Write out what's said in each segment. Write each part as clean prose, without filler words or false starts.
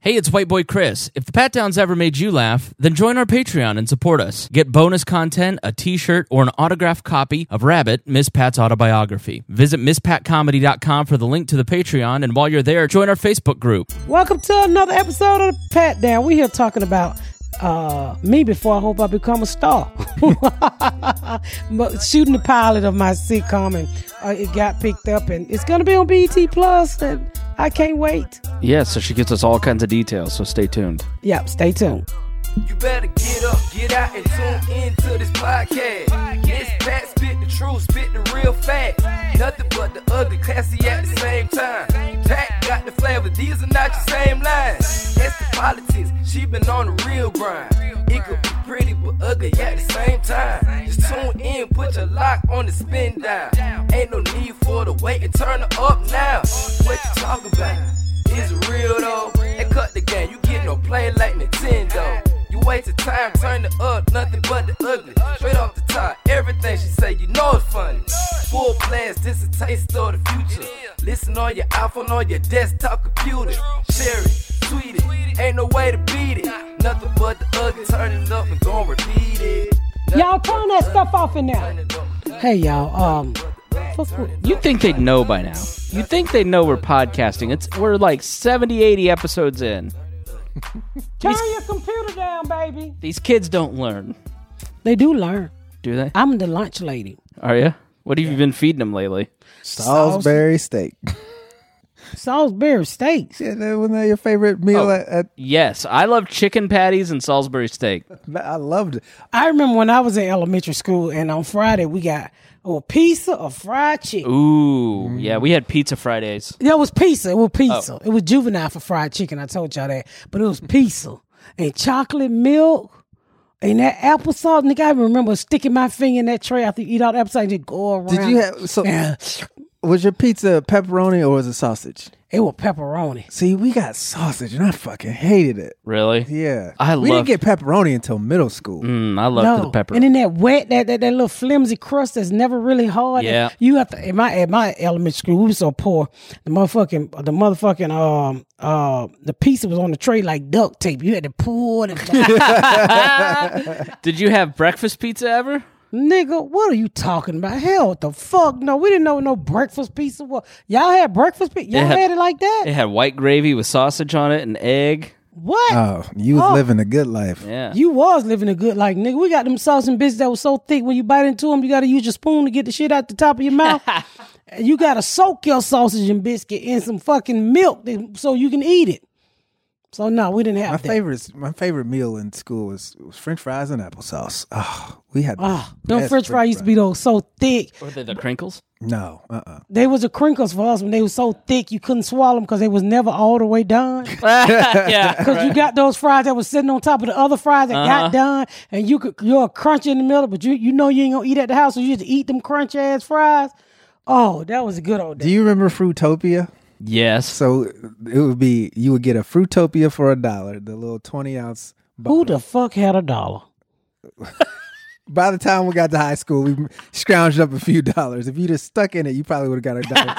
Hey, it's White Boy Chris. If the Pat Downs ever made you laugh, then join our Patreon and support us. Get bonus content, a t-shirt, or an autographed copy of Rabbit, Miss Pat's autobiography. Visit MissPatComedy.com for the link to the Patreon, and while you're there, join our Facebook group. Welcome to another episode of the Pat Down. We're here talking about me before I hope I become a star. But shooting the pilot of my sitcom, and it got picked up, and it's going to be on BET Plus, and I can't wait. Yeah, so she gives us all kinds of details, so stay tuned. Yep, stay tuned. You better get up, get out, and tune into this podcast. This Pat spit the truth, spit the real fact. Nothing but the ugly, classy at the same time. Pat got the flavor, these are not your same lines. That's the politics, she been on the real grind. It could be pretty but ugly at the same time. Just tune in, put your lock on the spin down. Ain't no need for the wait and turn it up now. What you talking about? Is it real though? And cut the game, you get no play like Nintendo. You wasted time, turn it up, nothing but the ugly. Straight off the top, everything she say, you know it's funny. Full blast, this a taste of the future. Listen on your iPhone, on your desktop computer. Share it, tweet it, ain't no way to beat it. Nothing but the ugly, turn it up and gon' repeat it. Y'all turn that stuff off in there. Hey, y'all, You think they'd know by now. You think they'd know we're podcasting. We're like 70, 80 episodes in. turn your computer down, baby. These kids don't learn. They do learn. Do they? I'm the lunch lady. Are you? What have you been feeding them lately? Salisbury steak. Salisbury steaks. Yeah, wasn't that your favorite meal at Yes, I love chicken patties and Salisbury steak. I loved it. I remember when I was in elementary school, and on Friday we got a pizza or fried chicken. Ooh, yeah, we had pizza Fridays. Yeah, it was pizza. It was pizza. It was juvenile for fried chicken. I told y'all that. But it was pizza and chocolate milk and that applesauce. Nigga, I remember sticking my finger in that tray after you eat all the applesauce and just go around. Did you have was your pizza pepperoni or was it sausage? It was pepperoni. See, we got sausage and I fucking hated it. Really? Yeah. We didn't get pepperoni until middle school. I loved the pepperoni. And then that wet, that little flimsy crust that's never really hard. Yeah. You have to, at my elementary school, we were so poor. The pizza was on the tray like duct tape. You had to pull it. Did you have breakfast pizza ever? Nigga, what are you talking about? Hell, what the fuck? No, we didn't know what no breakfast pizza was. Y'all had breakfast pizza? Y'all had it like that? It had white gravy with sausage on it and egg. What? Oh, you was living a good life. Yeah. You was living a good life, nigga. We got them sausage and biscuits that was so thick when you bite into them, you got to use your spoon to get the shit out the top of your mouth. You got to soak your sausage and biscuit in some fucking milk so you can eat it. So no, we didn't have that. My favorite meal in school was French fries and applesauce. Oh, we had them French fries used to be those so thick. Were they the crinkles? No, They was the crinkles for us when they was so thick you couldn't swallow them because they was never all the way done. Yeah, Because you got those fries that was sitting on top of the other fries that got done, and you're crunchy in the middle, but you know you ain't gonna eat at the house, so you just eat them crunchy ass fries. Oh, that was a good old day. Do you remember Fruitopia? Yes. So it would be, you would get a Fruitopia for $1, the little 20-ounce bottle. Who the fuck had $1? By the time we got to high school, we scrounged up a few dollars. If you just stuck in it, you probably would have got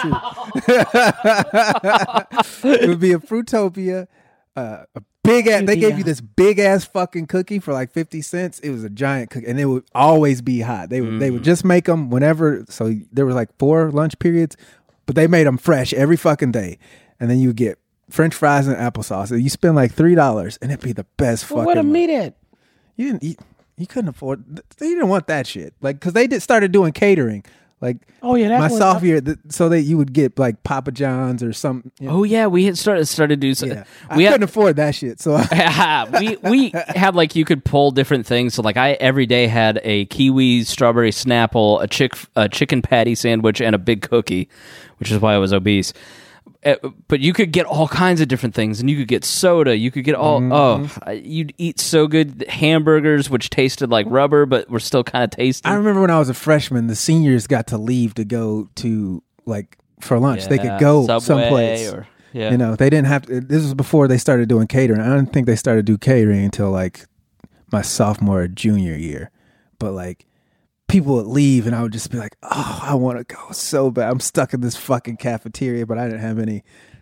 $1 too. It would be a Fruitopia, a big ass. They gave you this big ass fucking cookie for like 50 cents. It was a giant cookie, and it would always be hot. They would just make them whenever. So there was like 4 lunch periods, but they made them fresh every fucking day. And then you would get French fries and applesauce. And you spend like $3, and it'd be the best fucking. Where the meat at? You didn't eat. You couldn't afford. They didn't want that shit. Like, because they started doing catering. Like, my sophomore year, so that you would get like Papa John's or some. You know. Oh yeah, we had started to do something. Yeah. I couldn't afford that shit, so we had like you could pull different things. So like I every day had a kiwi strawberry Snapple, a chicken patty sandwich, and a big cookie, which is why I was obese. But you could get all kinds of different things, and you could get soda. You could get all. You'd eat so good hamburgers, which tasted like rubber, but were still kind of tasty. I remember when I was a freshman, the seniors got to leave to go to like for lunch. Yeah, they could go Subway someplace. You know, they didn't have to. This was before they started doing catering. I don't think they started to do catering until like my sophomore or junior year. But like, people would leave, and I would just be like, "Oh, I want to go so bad. I'm stuck in this fucking cafeteria," but I didn't have any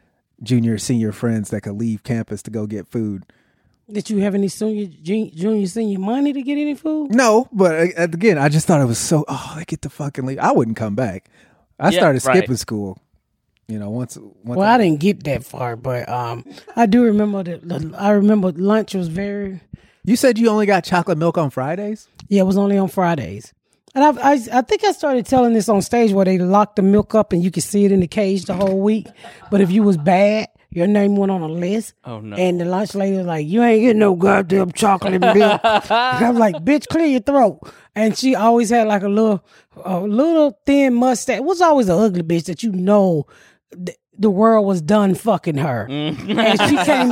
junior, senior friends that could leave campus to go get food. Did you have any junior, senior money to get any food? No, but again, I just thought it was so. Oh, they get to fucking leave. I wouldn't come back. I started skipping school. Once. Well, I didn't get that far, but I do remember that. I remember lunch was very. You said you only got chocolate milk on Fridays? Yeah, it was only on Fridays. And I think I started telling this on stage where they locked the milk up and you could see it in the cage the whole week. But if you was bad, your name went on a list. Oh, no. And the lunch lady was like, you ain't getting no goddamn chocolate milk. I'm like, bitch, clear your throat. And she always had like a little thin mustache. It was always an ugly bitch that the world was done fucking her. And she came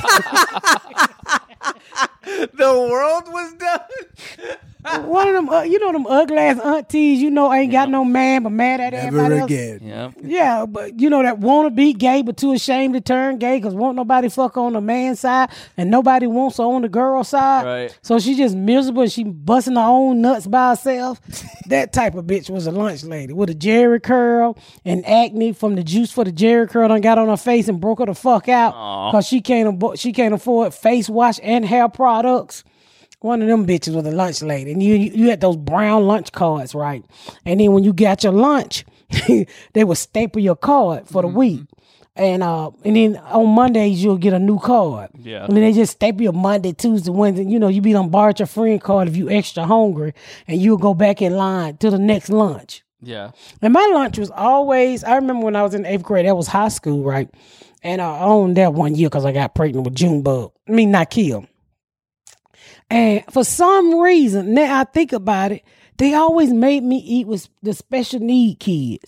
The world was done. One of them, them ugly ass aunties, ain't got no man, but mad at everybody Never else. again. Yeah. Yeah, but that want to be gay, but too ashamed to turn gay because won't nobody fuck on the man's side and nobody wants her on the girl's side. Right. So she just miserable and she busting her own nuts by herself. That type of bitch was a lunch lady with a Jerry curl and acne from the juice for the Jerry curl done got on her face and broke her the fuck out because she can't afford face wash and hair products. One of them bitches was a lunch lady. And you had those brown lunch cards, right? And then when you got your lunch, they would staple your card for the week. And then on Mondays, you'll get a new card. Yeah. And then they just staple your Monday, Tuesday, Wednesday. You be done borrowed your friend card if you extra hungry. And you'll go back in line to the next lunch. Yeah. And my lunch was always, I remember when I was in 8th grade, that was high school, right? And I owned that one year because I got pregnant with Junebug. Not killed. And for some reason, now I think about it, they always made me eat with the special need kids.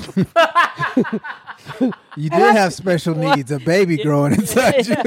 You did have special needs, a baby growing inside you.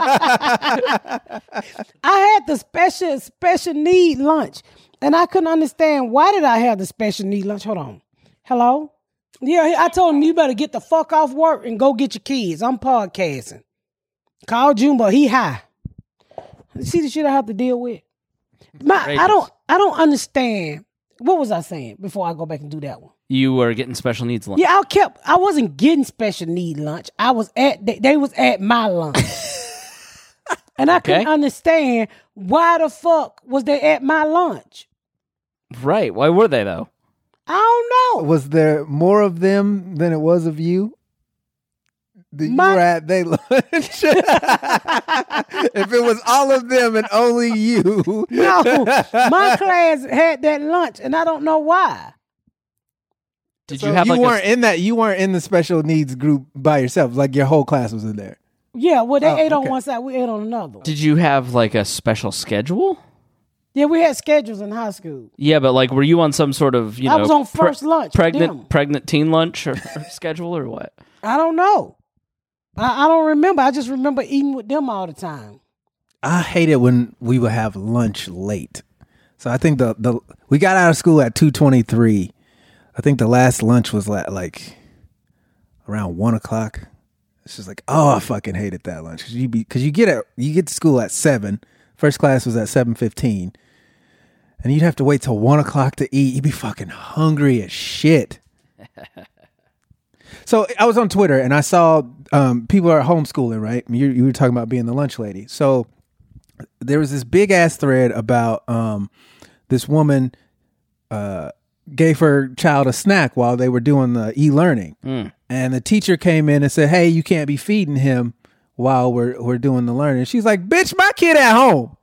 I had the special need lunch, and I couldn't understand why did I have the special need lunch. Hold on. Hello? Yeah, I told him you better get the fuck off work and go get your kids. I'm podcasting. Call Jumbo, he high. See the shit I have to deal with? I don't understand. What was I saying before I go back and do that one? You were getting special needs lunch. Yeah, I wasn't getting special need lunch. I was they was at my lunch. And I couldn't understand why the fuck was they at my lunch. Right. Why were they though? I don't know. Was there more of them than it was of you? You were at their lunch. If it was all of them and only you. No, my class had that lunch, and I don't know why. Did you have you weren't in the special needs group by yourself? Like your whole class was in there. Yeah, well, they ate on one side, we ate on another. Did you have like a special schedule? Yeah, we had schedules in high school. Yeah, but like, were you on some sort of I was on first lunch. pregnant teen lunch or schedule or what? I don't know. I don't remember. I just remember eating with them all the time. I hate it when we would have lunch late. So I think we got out of school at 2:23. I think the last lunch was like around 1:00. It's just like, oh, I fucking hated that lunch because you get to school at 7. First class was at 7:15, and you'd have to wait till 1:00 to eat. You'd be fucking hungry as shit. So I was on Twitter and I saw people are homeschooling, right? You were talking about being the lunch lady. So there was this big ass thread about this woman gave her child a snack while they were doing the e-learning. And the teacher came in and said, hey, you can't be feeding him while we're doing the learning. She's like, bitch, my kid at home.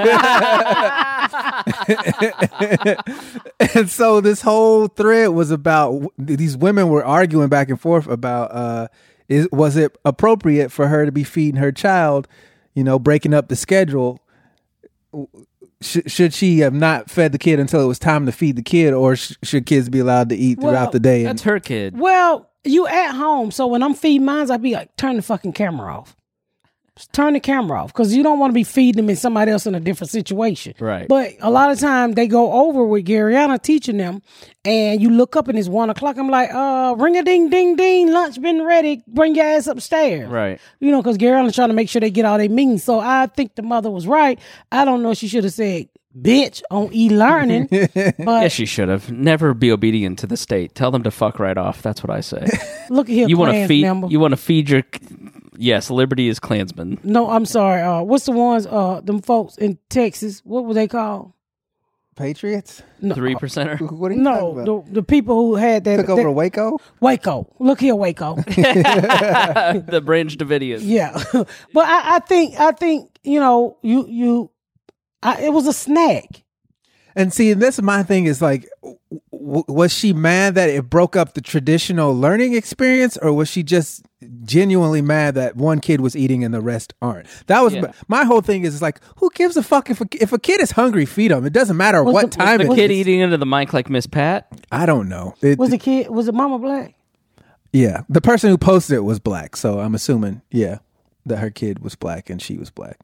And so this whole thread was about these women were arguing back and forth about was it appropriate for her to be feeding her child, breaking up the schedule. Should she have not fed the kid until it was time to feed the kid, or should kids be allowed to eat throughout the day? That's her kid. Well, you at home, so when I'm feeding mine, I'd be like, turn the fucking camera off. Just turn the camera off, because you don't want to be feeding them in somebody else in a different situation. Right. But a lot of time they go over with Garyana teaching them, and you look up and it's 1:00. I'm like, ring a ding ding ding, lunch been ready. Bring your ass upstairs. Right. Because Garyana's trying to make sure they get all their meetings. So I think the mother was right. I don't know if she should have said bitch on e-learning. But yes, she should have. Never be obedient to the state. Tell them to fuck right off. That's what I say. Look at here, You want to class feed. member. You want to feed Yes, Liberty is Klansmen. No, I'm sorry. What's the ones? Them folks in Texas. What were they called? Patriots? No, 3%er. What are you talking about? no, the people who had that Took over to Waco? Waco. Look here, Waco. The Branch Davidians. Yeah, but I think you know it was a snack. And see, this is my thing is like, was she mad that it broke up the traditional learning experience, or was she just genuinely mad that one kid was eating and the rest aren't? That was my whole thing is like, who gives a fuck if a kid is hungry, feed them. It doesn't matter what time the it kid is. eating into the mic like Miss Pat? I don't know. Was it Mama Black? Yeah, the person who posted it was black, so I'm assuming that her kid was black and she was black.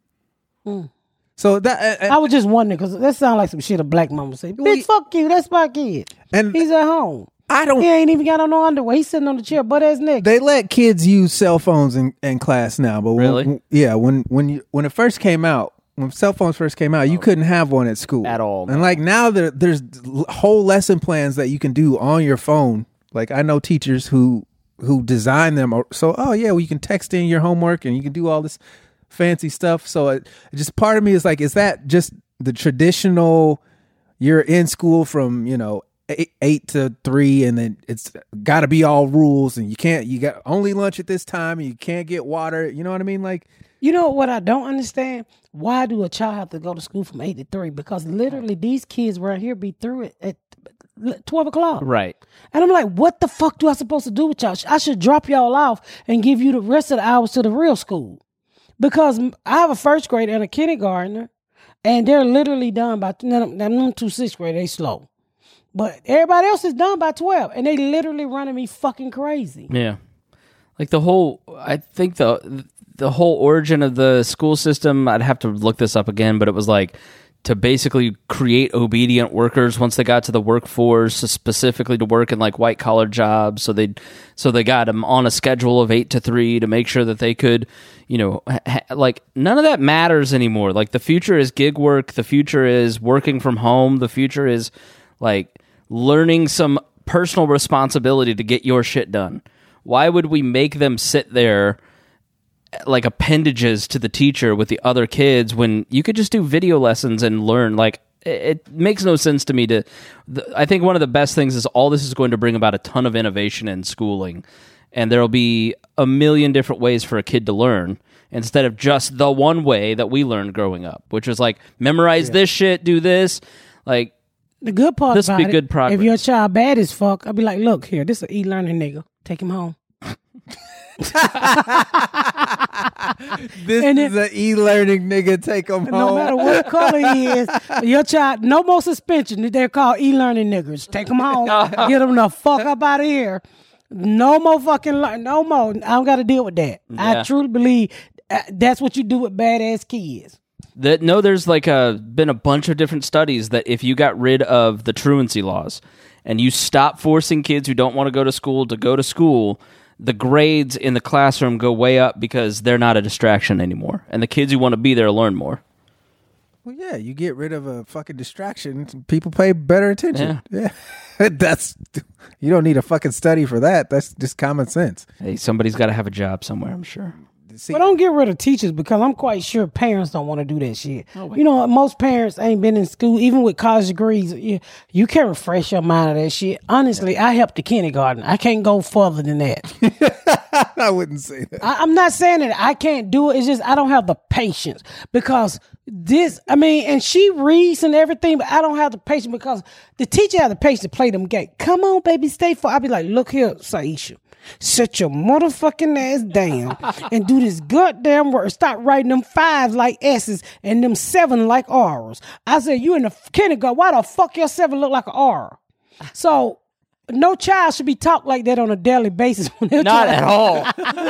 So that I was just wondering because that sounds like some shit a black mama say. Bitch, fuck you. That's my kid. And he's at home. He ain't even got on no underwear. He's sitting on the chair, butt ass nigga. They let kids use cell phones in class now, but really, when it first came out, when cell phones first came out, you couldn't have one at school at all. And like now, there's whole lesson plans that you can do on your phone. Like I know teachers who design them. So you can text in your homework and you can do all this fancy stuff. So it just part of me is like, is that just the traditional? You're in school from 8 to 3, and then it's got to be all rules, and you got only lunch at this time, and you can't get water. You know what I mean? Like, you know what I don't understand? Why do a child have to go to school from 8 to 3? Because literally these kids around here be through it at 12 o'clock. Right. And I'm like, what the fuck do I supposed to do with y'all? I should drop y'all off and give you the rest of the hours to the real school. Because I have a first grader and a kindergartner, and they're literally done by them 2 sixth grade. They slow. But everybody else is done by 12, and they literally running me fucking crazy. Yeah. Like I think the whole origin of the school system, I'd have to look this up again, but it was like to basically create obedient workers once they got to the workforce, specifically to work in like white collar jobs. So they got them on a schedule of 8 to 3 to make sure that they could, like none of that matters anymore. Like the future is gig work. The future is working from home. The future is like learning some personal responsibility to get your shit done. Why would we make them sit there like appendages to the teacher with the other kids when you could just do video lessons and learn? Like it makes no sense to me I think one of the best things is all this is going to bring about a ton of innovation in schooling, and there'll be a million different ways for a kid to learn instead of just the one way that we learned growing up, which was like memorize this shit, do this. Like the good part this about be good progress. If your child bad as fuck, I'll be like, look here, this is an e-learning nigga. Take him home. This is an e-learning nigga. Take him home. No matter what color he is, your child, no more suspension. They're called e-learning niggas. Take them home. Get them the fuck up out of here. No more fucking no more. I don't got to deal with that. Yeah. I truly believe that's what you do with badass kids. There's like been a bunch of different studies that if you got rid of the truancy laws and you stop forcing kids who don't want to go to school, the grades in the classroom go way up because they're not a distraction anymore. And the kids who want to be there learn more. Well, yeah, you get rid of a fucking distraction, people pay better attention. Yeah. You don't need a fucking study for that. That's just common sense. Hey, somebody's got to have a job somewhere, I'm sure. But don't get rid of teachers because I'm quite sure parents don't want to do that shit. Most parents ain't been in school, even with college degrees. You can't refresh your mind of that shit. Honestly, I helped the kindergarten. I can't go further than that. I wouldn't say that. I'm not saying that I can't do it. It's just I don't have the patience because and she reads and everything, but I don't have the patience because the teacher has the patience to play them game. Come on, baby, stay for. I'll be like, look here, Saisha. Sit your motherfucking ass down and do this goddamn work. Stop writing them 5s like S's and them 7 like R's. I said, you in the kindergarten, why the fuck your 7 look like an R? So no child should be taught like that on a daily basis. Not at all.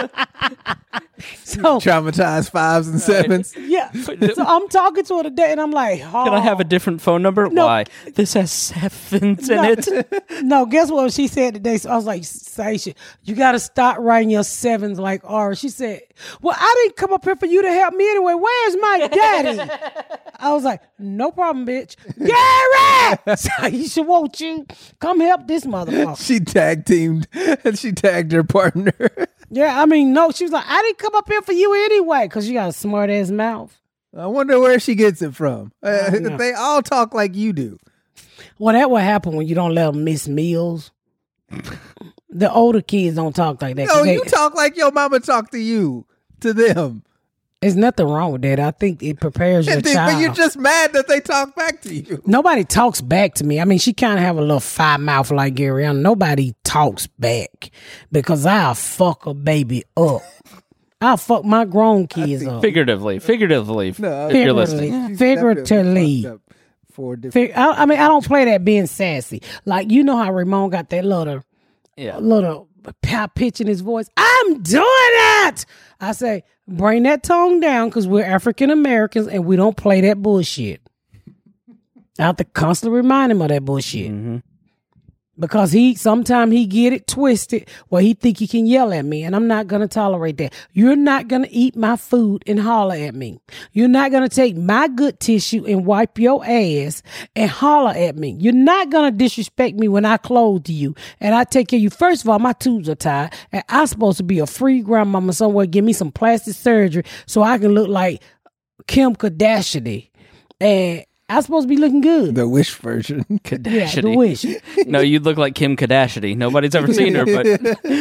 So traumatized 5s and 7s. Yeah. So I'm talking to her today and I'm like, oh. Can I have a different phone number? No. Why? This has 7s in it. No, guess what she said today? So I was like, Saisha, you got to stop writing your 7s like R. She said, well, I didn't come up here for you to help me anyway. Where's my daddy? I was like, no problem, bitch. Gary! Saisha, won't you come help this motherfucker? She tag teamed and she tagged her partner. Yeah, I mean, no, she was like, I didn't come up here for you anyway, because she got a smart ass mouth. I wonder where she gets it from. They all talk like you do. Well, that what happen when you don't let them miss meals. The older kids don't talk like that. No, you talk like your mama talk to you, to them. There's nothing wrong with that. I think it prepares your child. But you're just mad that they talk back to you. Nobody talks back to me. I mean, she kind of have a little fire mouth like Gary. Nobody talks back because I'll fuck a baby up. I'll fuck my grown kids up. Figuratively. No, If you're listening. Figuratively. I mean, I don't play that being sassy. Like, you know how Ramon got that little pitch in his voice. I'm doing it. I say, bring that tone down because we're African Americans and we don't play that bullshit. I have to constantly remind him of that bullshit. Mm-hmm. Because sometimes he get it twisted where he think he can yell at me, and I'm not going to tolerate that. You're not going to eat my food and holler at me. You're not going to take my good tissue and wipe your ass and holler at me. You're not going to disrespect me when I clothe you and I take care of you. First of all, my tubes are tied, and I'm supposed to be a free grandmama somewhere, give me some plastic surgery so I can look like Kim Kardashian. And I'm supposed to be looking good. The Wish version. Kardashian. Yeah, the Wish. No, you'd look like Kim Kardashian. Nobody's ever seen her, but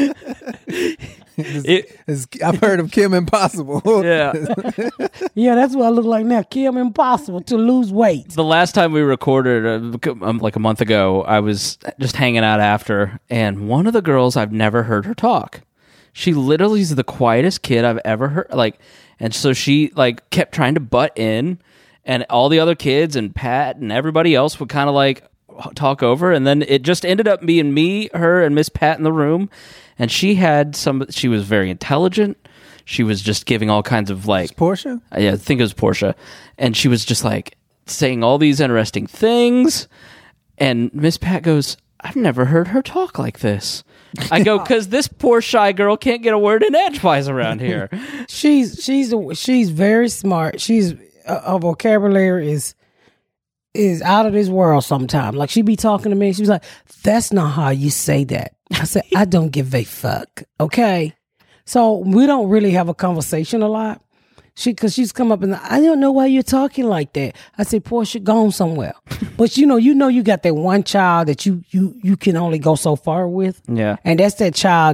I've heard of Kim Impossible. Yeah. Yeah, that's what I look like now. Kim Impossible to lose weight. The last time we recorded, like a month ago, I was just hanging out after, and one of the girls, I've never heard her talk. She literally is the quietest kid I've ever heard. And so she kept trying to butt in. And all the other kids and Pat and everybody else would kind of talk over. And then it just ended up being me, her, and Miss Pat in the room. And she was very intelligent. She was just giving all kinds of Portia? Yeah, I think it was Portia. And she was just saying all these interesting things. And Miss Pat goes, I've never heard her talk like this. I go, because this poor shy girl can't get a word in edgewise around here. She's very smart. Her vocabulary is out of this world sometimes. Like, she be talking to me, she was like, that's not how you say that. I said, I don't give a fuck. Okay. So we don't really have a conversation a lot. Cause she's come up and I don't know why you're talking like that. I say, Portia, go on somewhere. But you know, you got that one child that you can only go so far with. Yeah. And that's that child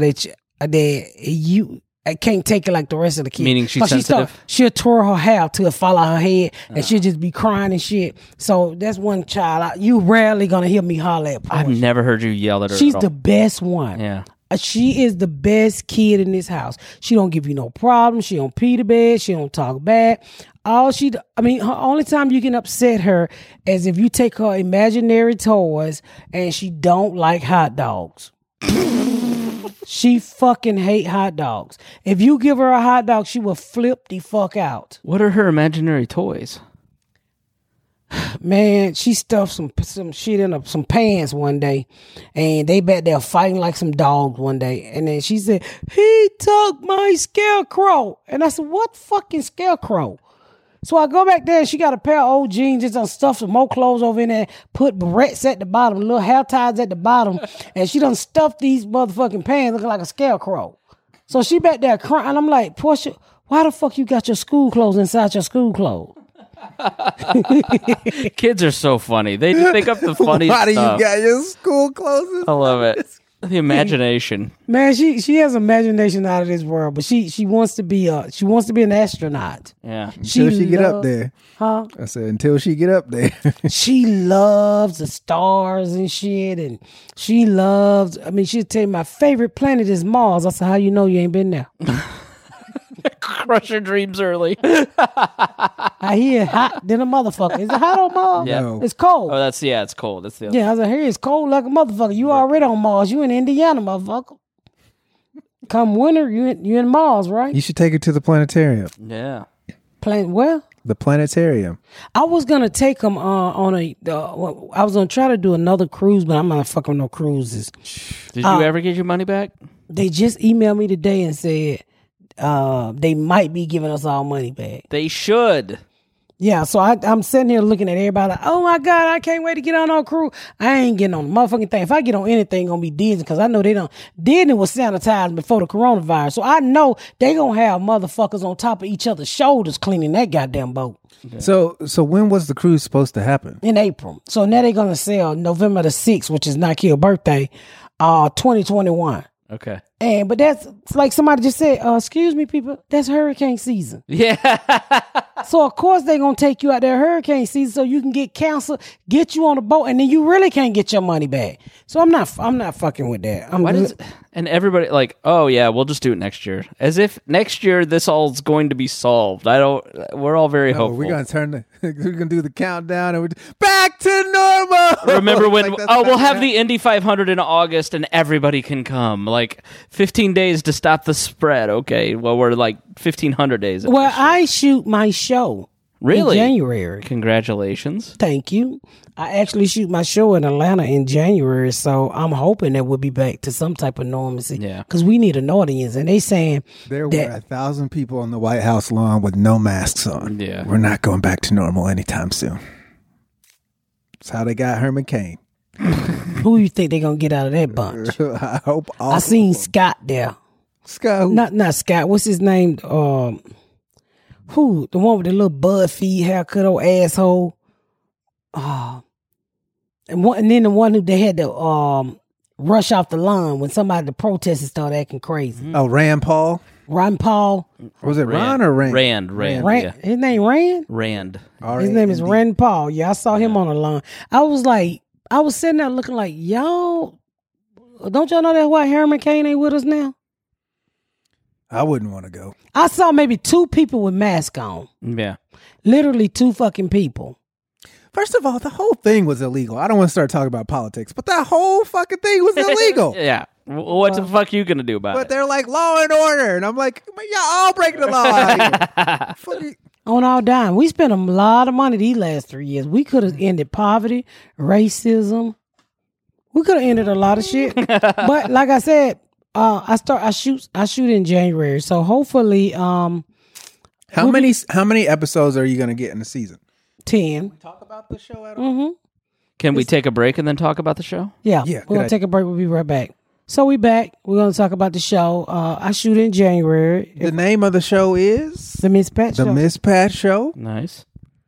I can't take it like the rest of the kids. Meaning she's sensitive? She'll twirl her hair till it fall out her head, and she'll just be crying and shit. So that's one child. You rarely gonna hear me holler at Portia. I've never heard you yell at her. She's at all. the best one. Yeah. She is the best kid in this house. She don't give you no problem. She don't pee the bed. She don't talk bad. Her only time you can upset her is if you take her imaginary toys and she don't like hot dogs. She fucking hate hot dogs. If you give her a hot dog, she will flip the fuck out. What are her imaginary toys? Man, she stuffed some shit in some pans one day, and they back there fighting like some dogs one day. And then she said, he took my scarecrow. And I said, what fucking scarecrow? So I go back there, and she got a pair of old jeans, just done stuffed some more clothes over in there, put barrettes at the bottom, little hair ties at the bottom, and she done stuffed these motherfucking pants looking like a scarecrow. So she back there crying, and I'm like, Portia, why the fuck you got your school clothes inside your school clothes? Kids are so funny. They think up the funny Why stuff. do you got your school clothes? I love it. The imagination. Man, she has imagination out of this world, but she wants to be an astronaut. Yeah. Until she get up there. Huh? I said, until she get up there. She loves the stars and shit, and she'll tell you my favorite planet is Mars. I said, how you know you ain't been there? Crush your dreams early. I hear hot than a motherfucker. Is it hot on Mars? Yeah. No. It's cold. Oh, it's cold. That's the other. Yeah, I was like, here it's cold like a motherfucker. You already on Mars. You in Indiana, motherfucker. Come winter, you in Mars, right? You should take her to the planetarium. Yeah. Where? The planetarium. I was gonna take them I was gonna try to do another cruise, but I'm not fucking no cruises. Did you ever get your money back? They just emailed me today and said they might be giving us our money back. They should. Yeah, so I'm sitting here looking at everybody like, oh my God, I can't wait to get on our crew. I ain't getting on the motherfucking thing. If I get on anything, it's gonna be Disney, because I know they don't. Disney was sanitized before the coronavirus, so I know they gonna have motherfuckers on top of each other's shoulders cleaning that goddamn boat. Yeah. So when was the cruise supposed to happen? In April. So now they're gonna sell November the 6th, which is Nike's birthday, 2021. Okay. But that's like somebody just said, excuse me, people, that's hurricane season. Yeah. So of course they're gonna take you out there hurricane season so you can get canceled, get you on a boat, and then you really can't get your money back. So I'm not fucking with that. And everybody like, oh yeah, we'll just do it next year. As if next year this all's going to be solved. We're all very hopeful. We're gonna we're gonna do the countdown and we're back to normal. Remember when we'll have the Indy 500 in August and everybody can come. Like 15 days to stop the spread. Okay. Well, we're like 1,500 days. Well, I shoot my show. Really? In January. Congratulations. Thank you. I actually shoot my show in Atlanta in January, so I'm hoping that we'll be back to some type of normalcy. Yeah. Because we need an audience, and they saying there were 1,000 people on the White House lawn with no masks on. Yeah. We're not going back to normal anytime soon. That's how they got Herman Cain. Who you think they're going to get out of that bunch? I hope all I seen Scott there. Scott who? Not Scott. What's his name? Who? The one with the little BuzzFeed haircut, old asshole. And then the one who they had to rush off the lawn when somebody, the protesters started acting crazy. Oh, Rand Paul? Ron Paul. Was it Ron or Rand? Rand. Yeah. His name Rand? Rand. His name is Rand Paul. Yeah, I saw him on the lawn. I was sitting there looking like, y'all, don't y'all know that why Herman Cain ain't with us now? I wouldn't want to go. I saw maybe 2 people with masks on. Yeah. Literally 2 fucking people. First of all, the whole thing was illegal. I don't want to start talking about politics, but that whole fucking thing was illegal. Yeah. What the fuck you gonna do about it? But they're like, law and order. And I'm like, y'all all breaking the law. Fucking... On our dime. We spent a lot of money these last 3 years. We could have ended poverty, racism. We could have ended a lot of shit. But like I said, I shoot in January. So hopefully How many episodes are you gonna get in the season? 10. We talk about the show at all? Can we take a break and then talk about the show? Yeah. We're going to take a break. We'll be right back. So we back. We're going to talk about the show. I shoot in January. The name of the show is? The Miss Pat Show. The Miss Pat Show. Nice.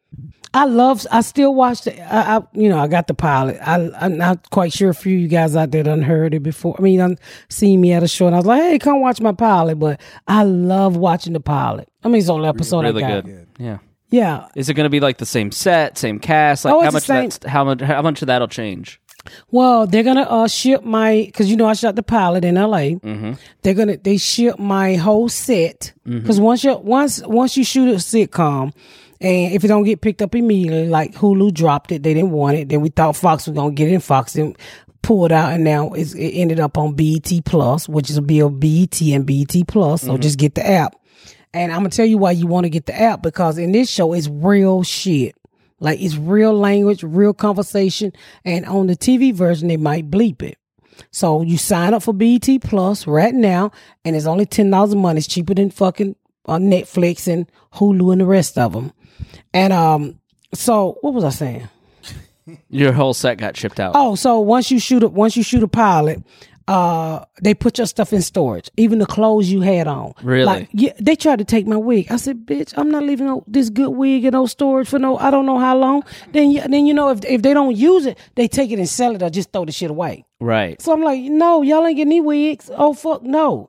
I still watched it. I got the pilot. I'm not quite sure if you guys out there done heard it before. I mean, done seen me at a show and I was like, hey, come watch my pilot. But I love watching the pilot. I mean, it's on the episode really I got. Good. Yeah. Yeah. Is it going to be like the same set, same cast? Like how much of that'll change? Well, they're gonna ship because I shot the pilot in LA. Mm-hmm. They ship my whole set because once you shoot a sitcom, and if it don't get picked up immediately, like Hulu dropped it, they didn't want it. Then we thought Fox was gonna get it, and Fox didn't pull it out, and now it ended up on BET Plus, which is a bill BET and BET Plus. So just get the app. And I'm going to tell you why you want to get the app, because in this show, it's real shit. Like, it's real language, real conversation. And on the TV version, they might bleep it. So you sign up for BET Plus right now, and it's only $10 a month. It's cheaper than fucking Netflix and Hulu and the rest of them. And so what was I saying? Your whole set got shipped out. Oh, so once you shoot a pilot, they put your stuff in storage, even the clothes you had on. Really? Like, yeah, they tried to take my wig. I said, bitch, I'm not leaving this good wig in no storage for I don't know how long. Then if they don't use it, they take it and sell it or just throw the shit away. Right. So I'm like, no, y'all ain't getting any wigs. Oh, fuck, no.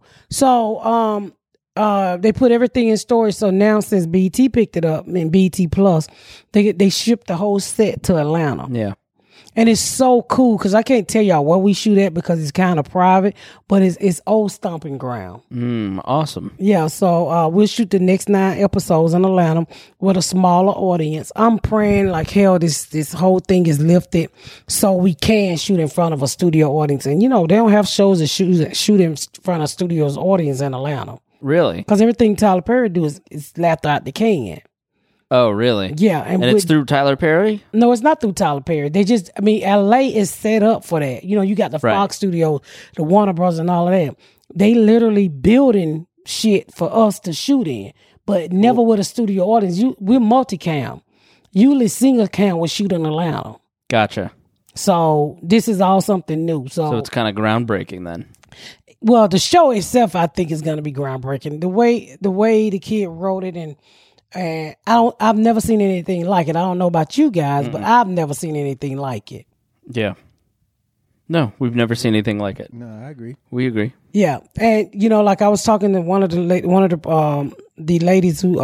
So, they put everything in storage. So now since BT picked it up and BT Plus, they shipped the whole set to Atlanta. Yeah. And it's so cool because I can't tell y'all where we shoot at because it's kind of private, but it's old stomping ground. Awesome. Yeah, so we'll shoot the next 9 episodes in Atlanta with a smaller audience. I'm praying like hell this whole thing is lifted so we can shoot in front of a studio audience. And, they don't have shows that shoot in front of studios audience in Atlanta. Really? Because everything Tyler Perry do is laughed out the can. Oh, really? Yeah. And it's through Tyler Perry? No, it's not through Tyler Perry. LA is set up for that. You got the Fox Studio, the Warner Bros. And all of that. They literally building shit for us to shoot in, but never with a studio audience. We're multicam. usually single cam would shoot in Atlanta. Gotcha. So this is all something new. So it's kind of groundbreaking then. Well, the show itself, I think, is going to be groundbreaking. The way the kid wrote it, and I've never seen anything like it. I don't know about you guys, but I've never seen anything like it. Yeah. No, we've never seen anything like it. No, I agree. We agree. Yeah, and like I was talking to one of the ladies who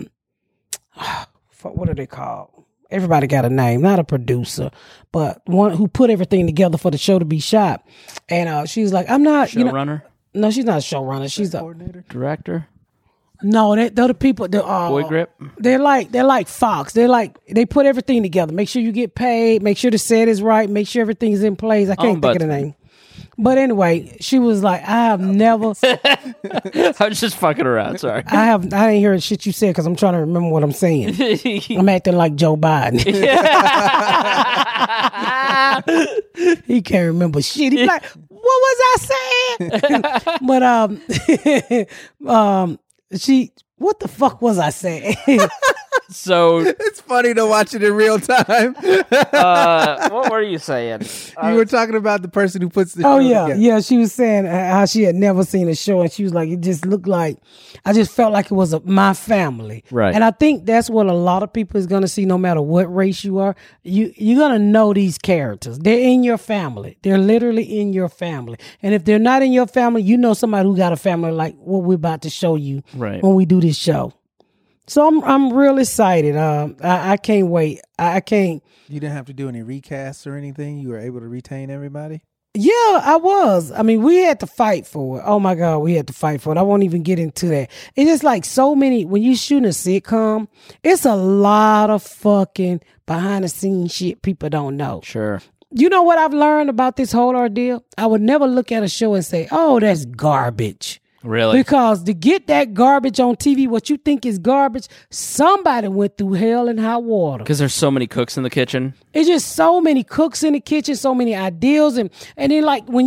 what are they called? Everybody got a name, not a producer, but one who put everything together for the show to be shot. And she was like, "I'm not Showrunner? No, she's not a showrunner. She's a Coordinator? Director? no. They're the people. Boy Grip? They're like Fox. They put everything together. Make sure you get paid. Make sure the set is right. Make sure everything's in place. I can't think of the name. But anyway, she was like, I have never. I was just fucking around. Sorry. I didn't hear the shit you said because I'm trying to remember what I'm saying. I'm acting like Joe Biden. He can't remember shit. He's like, what was I saying? But what the fuck was I saying? So It's funny to watch it in real time. what were you saying? You were talking about the person who puts the show Oh yeah, together. yeah. She was saying how she had never seen a show, and she was like, "It just looked like I just felt like it was my family." Right. And I think that's what a lot of people is gonna see, no matter what race you are. You're gonna know these characters. They're in your family. They're literally in your family. And if they're not in your family, you know somebody who got a family like what we're about to show you Right. when we do this show. So I'm real excited. I can't wait. I can't. You didn't have to do any recasts or anything. You were able to retain everybody. Yeah, I was. I mean, we had to fight for it. Oh my God, we had to fight for it. I won't even get into that. It's just like so many, when you shooting a sitcom, it's a lot of fucking behind the scenes shit people don't know. Sure. You know what I've learned about this whole ordeal? I would never look at a show and say, oh, that's garbage. Really? Because to get that garbage on TV, what you think is garbage, somebody went through hell and hot water. Because there's so many cooks in the kitchen. It's just so many cooks in the kitchen, so many ideals, and then like when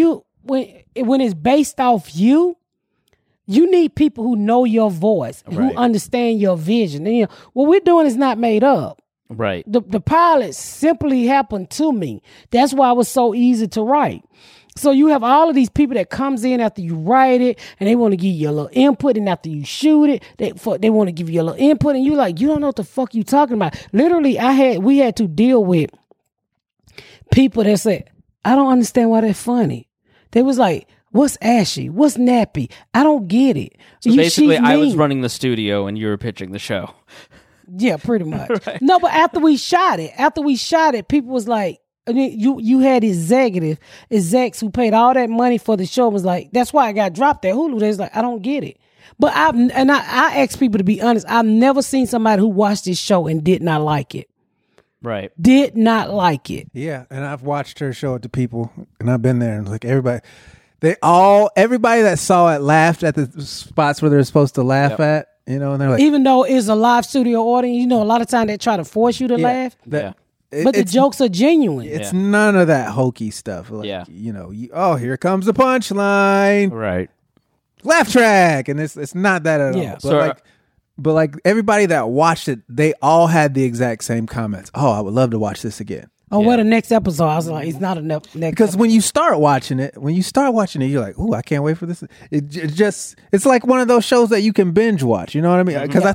it's based off you need people who know your voice, Right. who understand your vision. And, what we're doing is not made up. Right. The pilot simply happened to me. That's why it was so easy to write. So you have all of these people that comes in after you write it, and they want to give you a little input, and after you shoot it, they want to give you a little input, and you like, you don't know what the fuck you talking about. Literally, we had to deal with people that said, I don't understand why they're funny. They was like, what's ashy? What's nappy? I don't get it. So basically, she's I was mean. running the studio and you were pitching the show. Yeah, pretty much. Right. No, but after we shot it, people was like, I mean, you had execs who paid all that money for the show, was like, that's why I got dropped at Hulu. They was like, I don't get it. But I ask people to be honest. I've never seen somebody who watched this show and did not like it. Right. Did not like it. Yeah, and I've watched her show it to people, and I've been there, and like everybody that saw it laughed at the spots where they're supposed to laugh at, and they're like, even though it's a live studio audience, a lot of times they try to force you to laugh. But the jokes are genuine. It's none of that hokey stuff. Like, here comes the punchline. Right. Laugh track. And it's not that at all. But like everybody that watched it, they all had the exact same comments. Oh, I would love to watch this again. Oh, what a next episode. I was like, it's not enough next Because episode. when you start watching it, you're like, ooh, I can't wait for this. It's like one of those shows that you can binge watch. You know what I mean? Because I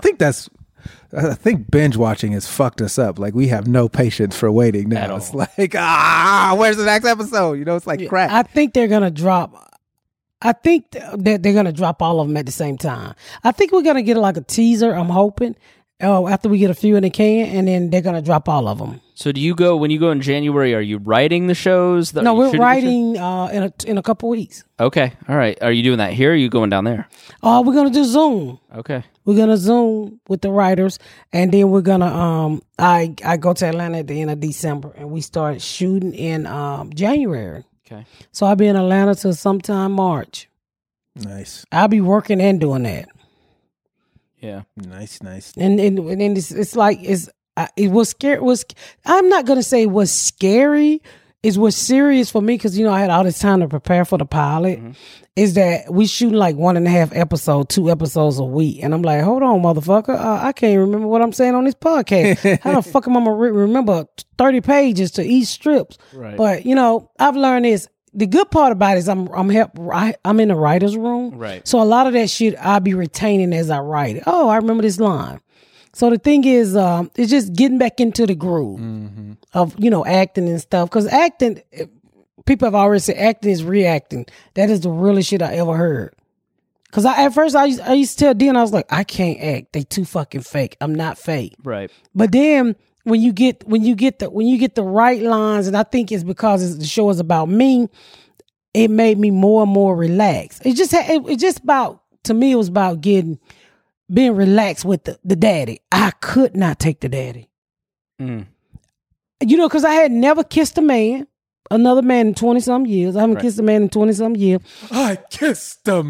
think binge watching has fucked us up. Like, we have no patience for waiting now. It's like, where's the next episode? It's like crack. I think they're going to drop. I think that they're going to drop all of them at the same time. I think we're going to get like a teaser, I'm hoping, after we get a few in the can, and then they're going to drop all of them. So when you go in January, are you writing the shows? No, we're writing in a couple weeks. Okay. All right. Are you doing that here or are you going down there? We're going to do Zoom. Okay. We're going to Zoom with the writers, and then we're going to, I go to Atlanta at the end of December, and we start shooting in January. Okay. So I'll be in Atlanta till sometime March. Nice. I'll be working and doing that. Yeah. Nice. And it's like, it was scary. I'm not going to say it was scary. is what's serious for me, because I had all this time to prepare for the pilot. Is that we shooting like 1.5 episodes, 2 episodes a week, and I'm like, hold on, motherfucker, I can't remember what I'm saying on this podcast. How the fuck am I gonna remember 30 pages to each strips? Right. But I've learned this. The good part about it is I'm in the writer's room, Right. So a lot of that shit I'll be retaining as I write it. Oh, I remember this line. So the thing is, it's just getting back into the groove of acting and stuff. Because acting, people have already said acting is reacting. That is the realest shit I ever heard. Because at first I used to tell Dean, I was like, I can't act. They too fucking fake. I'm not fake. Right. But then when you get the right lines, and I think it's because the show is about me, it made me more and more relaxed. It just about, to me, it was about being relaxed with the daddy. I could not take the daddy. Because I had never kissed another man in 20-some years. I haven't kissed a man in 20-some years. I kissed a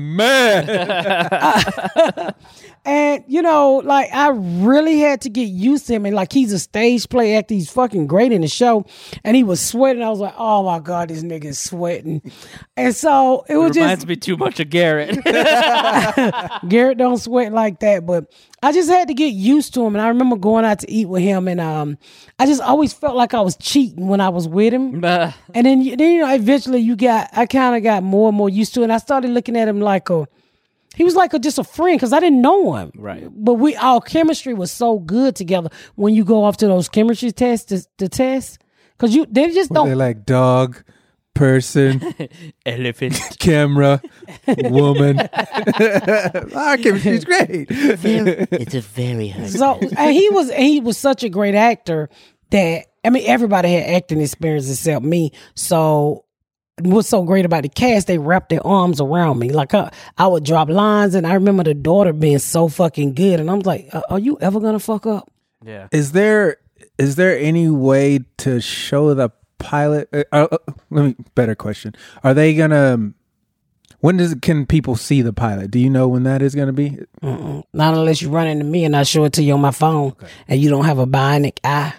man. And, I really had to get used to him. And, he's a stage play actor. He's fucking great in the show. And he was sweating. I was like, oh, my God, this nigga is sweating. And so it reminds me too much of Garrett. Garrett don't sweat like that. But I just had to get used to him. And I remember going out to eat with him. And I just always felt like I was cheating when I was with him. And then eventually I kind of got more and more used to it. And I started looking at him he was just a friend, because I didn't know him. Right. But our chemistry was so good together when you go off to those chemistry tests to test. Because they just don't. They're like dog, person, elephant, camera, woman. Our chemistry's great. It's a very hard. So, and he was such a great actor that, everybody had acting experience except me. So what's so great about the cast, they wrapped their arms around me. I would drop lines, and I remember the daughter being so fucking good, and I'm like, are you ever gonna fuck up? Yeah. Is there any way to show the pilot? Better question. Are they gonna? Can people see the pilot? Do you know when that is gonna be? Not unless you run into me and I show it to you on my phone, and you don't have a bionic eye.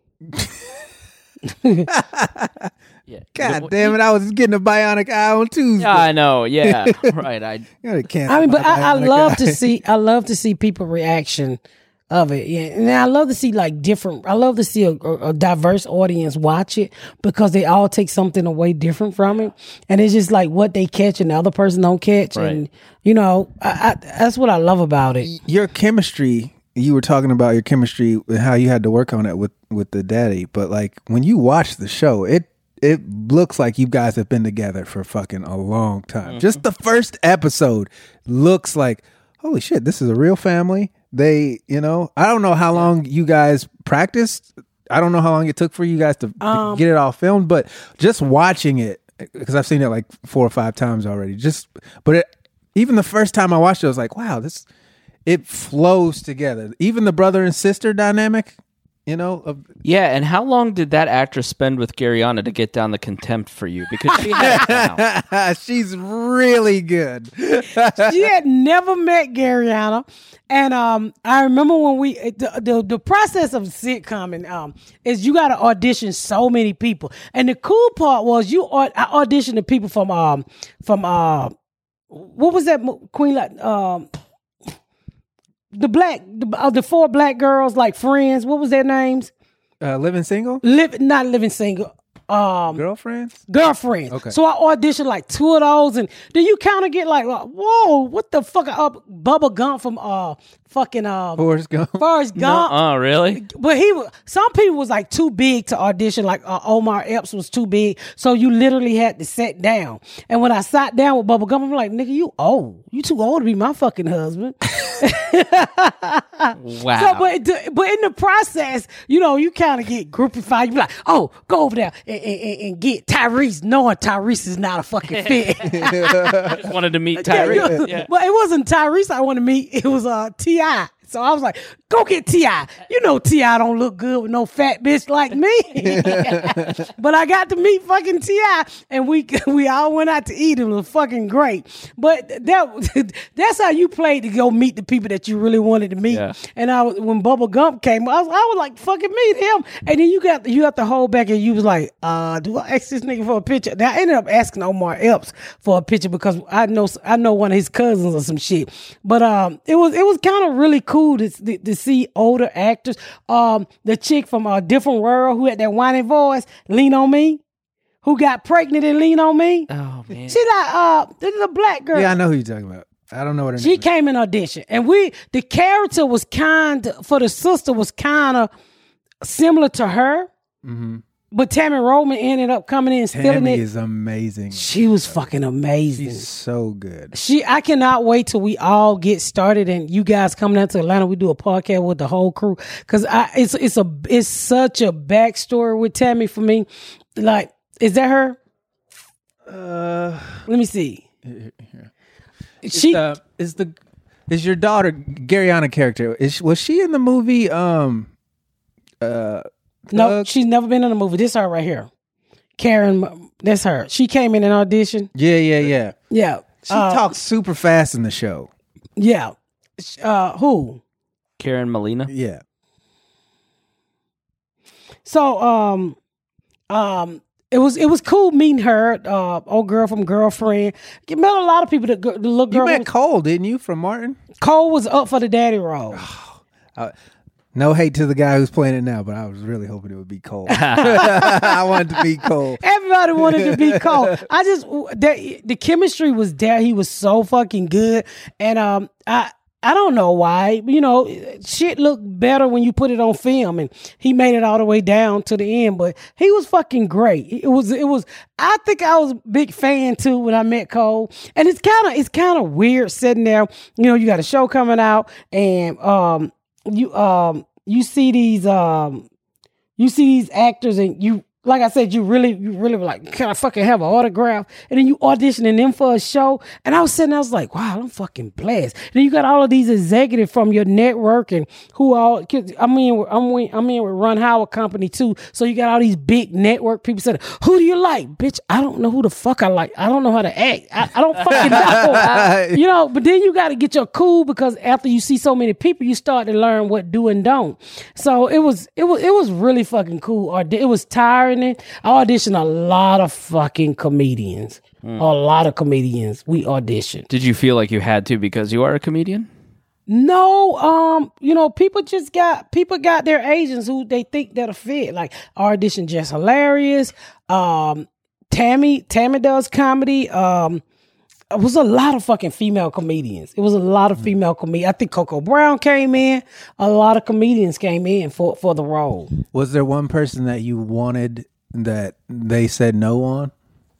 Yeah. God damn it! I was getting a bionic eye on Tuesday. Yeah, I know. Yeah, right. I love to see. I love to see people reaction of it. Yeah, and I love to see different. I love to see a diverse audience watch it, because they all take something away different from it, and it's just what they catch and the other person don't catch, right. And that's what I love about it. Your chemistry. You were talking about your chemistry and how you had to work on it with the daddy, but when you watch the show, it looks like you guys have been together for fucking a long time. Just the first episode looks like, holy shit, this is a real family. They, I don't know how long you guys practiced. I don't know how long it took for you guys to get it all filmed, but just watching it, because I've seen it 4 or 5 times already. Even the first time I watched it, I was like, wow, it flows together. Even the brother and sister dynamic, Yeah, and how long did that actress spend with Garyana to get down the contempt for you? Because she had it now. She's really good. She had never met Garyana. And I remember when the process of sitcom is you got to audition so many people. And the cool part was I auditioned the people from what was that Queen the 4 black girls, Friends. What was their names? Living Single? Not Living Single. Girlfriends. Okay. So I auditioned 2 of those, and then you kind of get whoa, what the fuck? Bubba Gump from Forrest Gump. Oh, really? But some people was too big to audition. Omar Epps was too big, so you literally had to sit down. And when I sat down with Bubba Gump, I'm like, nigga, you old. You too old to be my fucking husband. Wow. So, but in the process, you kind of get groupified. You be like, oh, go over there and get Tyrese, knowing Tyrese is not a fucking fit. I just wanted to meet Tyrese. But it wasn't Tyrese I wanted to meet. It was T.I. So I was like, go get T.I. You know T.I. don't look good with no fat bitch like me. But I got to meet fucking T.I. and we all went out to eat. It was fucking great. But that's how you played to go meet the people that you really wanted to meet. Yeah. And when Bubba Gump came, I was like, fucking meet him. And then you got to hold back and you was like, do I ask this nigga for a picture? Now I ended up asking Omar Epps for a picture because I know one of his cousins or some shit. But it was kind of really cool to see older actors. The chick from A Different World who had that whiny voice, Lean on Me, who got pregnant and Lean on Me. Oh man, She like this is a black girl. Yeah, I know who you're talking about. I don't know what her She name is. came in audition, and the character was for the sister was kind of similar to her, but Tammy Roman ended up coming in and stealing Tammy it. is amazing. She was fucking amazing. She's so good. I cannot wait till we all get started and you guys come down to Atlanta. We do a podcast with the whole crew because it's such a backstory with Tammy for me. Like, is that her? Let me see. Is your daughter Garyana character? Was she in the movie? No, she's never been in a movie. This her right here, Karen. That's her. She came in an audition. Yeah. Yeah, She talks super fast in the show. yeah. Who? Karen Molina. Yeah. So it was cool meeting her. Old girl from Girlfriend. You met a lot of people. The little girl. You met Cole, didn't you, from Martin? Cole was up for the daddy role. No hate to the guy who's playing it now, but I was really hoping it would be Cole. I wanted to be Cole. Everybody wanted to be Cole. The chemistry was there. He was so fucking good, and I don't know why. You know, shit looked better when you put it on film, and he made it all the way down to the end. But he was fucking great. It was. I think I was a big fan too when I met Cole, and it's kind of weird sitting there. You know, you got a show coming out, and you see these actors, and you, like I said, you really were like, can I fucking have an autograph? And then you auditioning them for a show. And I was sitting there, I was like, wow, I'm fucking blessed. And then you got all of these executives from your network and who all, I'm in with Ron Howard Company too. So you got all these big network people saying, who do you like? Bitch, I don't know who the fuck I like. I don't know how to act. I don't fucking know. You know, but then you got to get your cool because after you see so many people, you start to learn what do and don't. So it was really fucking cool. It was tiring. I auditioned a lot of fucking comedians. A lot of comedians. We auditioned. Did you feel like you had to because you are a comedian? No, you know, people got their agents who they think that'll fit. Like audition Just Hilarious. Tammy does comedy. It was a lot of fucking female comedians. It was a lot of female comedians. I think Coco Brown came in. A lot of comedians came in for the role. Was there one person that you wanted that they said no on?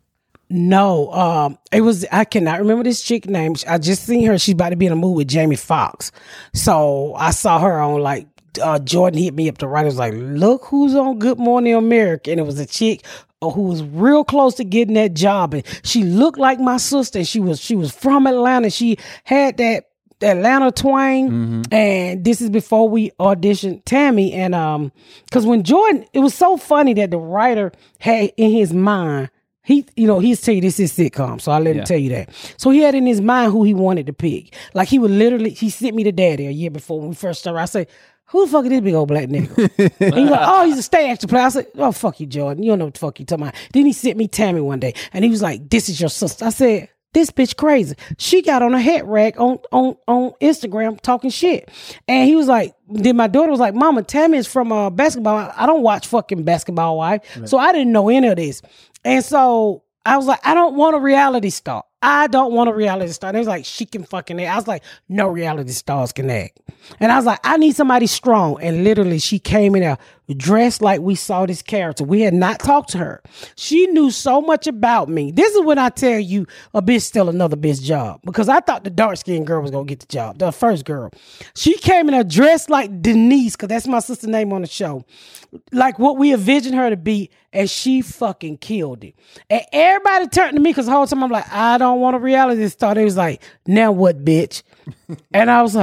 No, I cannot remember this chick name. I just seen her. She's about to be in a movie with Jamie Foxx. So I saw her on like, Jordan hit me up to write. It was like, look who's on Good Morning America. And it was a chick who was real close to getting that job. And she looked like my sister. And she was from Atlanta. She had that Atlanta twang. And this is before we auditioned Tammy. And because when Jordan, it was so funny that the writer had in his mind, he's tell you this is sitcom, so I let him tell you that. So he had in his mind who he wanted to pick. Like he sent me to Daddy a year before when we first started. I said, who the fuck is this big old black nigga? And he's like, oh, he's a stage actor player. I said, oh, fuck you, Jordan. You don't know what the fuck you talking about. Then he sent me Tammy one day, and he was like, this is your sister. I said, this bitch crazy. She got on a hat rack on Instagram talking shit. And he was like, then my daughter was like, Mama, Tammy is from Basketball. I don't watch fucking Basketball Wife. Right. So I didn't know any of this. And so I was like, I don't want a reality star. I don't want a reality star. And they was like, she can fucking act. I was like, no reality stars can act. And I was like, I need somebody strong. And literally she came in there dressed like we saw this character. We had not talked to her. She knew so much about me. This is when I tell you a bitch still another bitch job. Because I thought the dark-skinned girl was going to get the job. The first girl. She came in there dressed like Denise, because that's my sister's name on the show. Like what we envisioned her to be. And she fucking killed it. And everybody turned to me because the whole time I'm like, I don't want a reality star. They was like, now what, bitch? And I was like,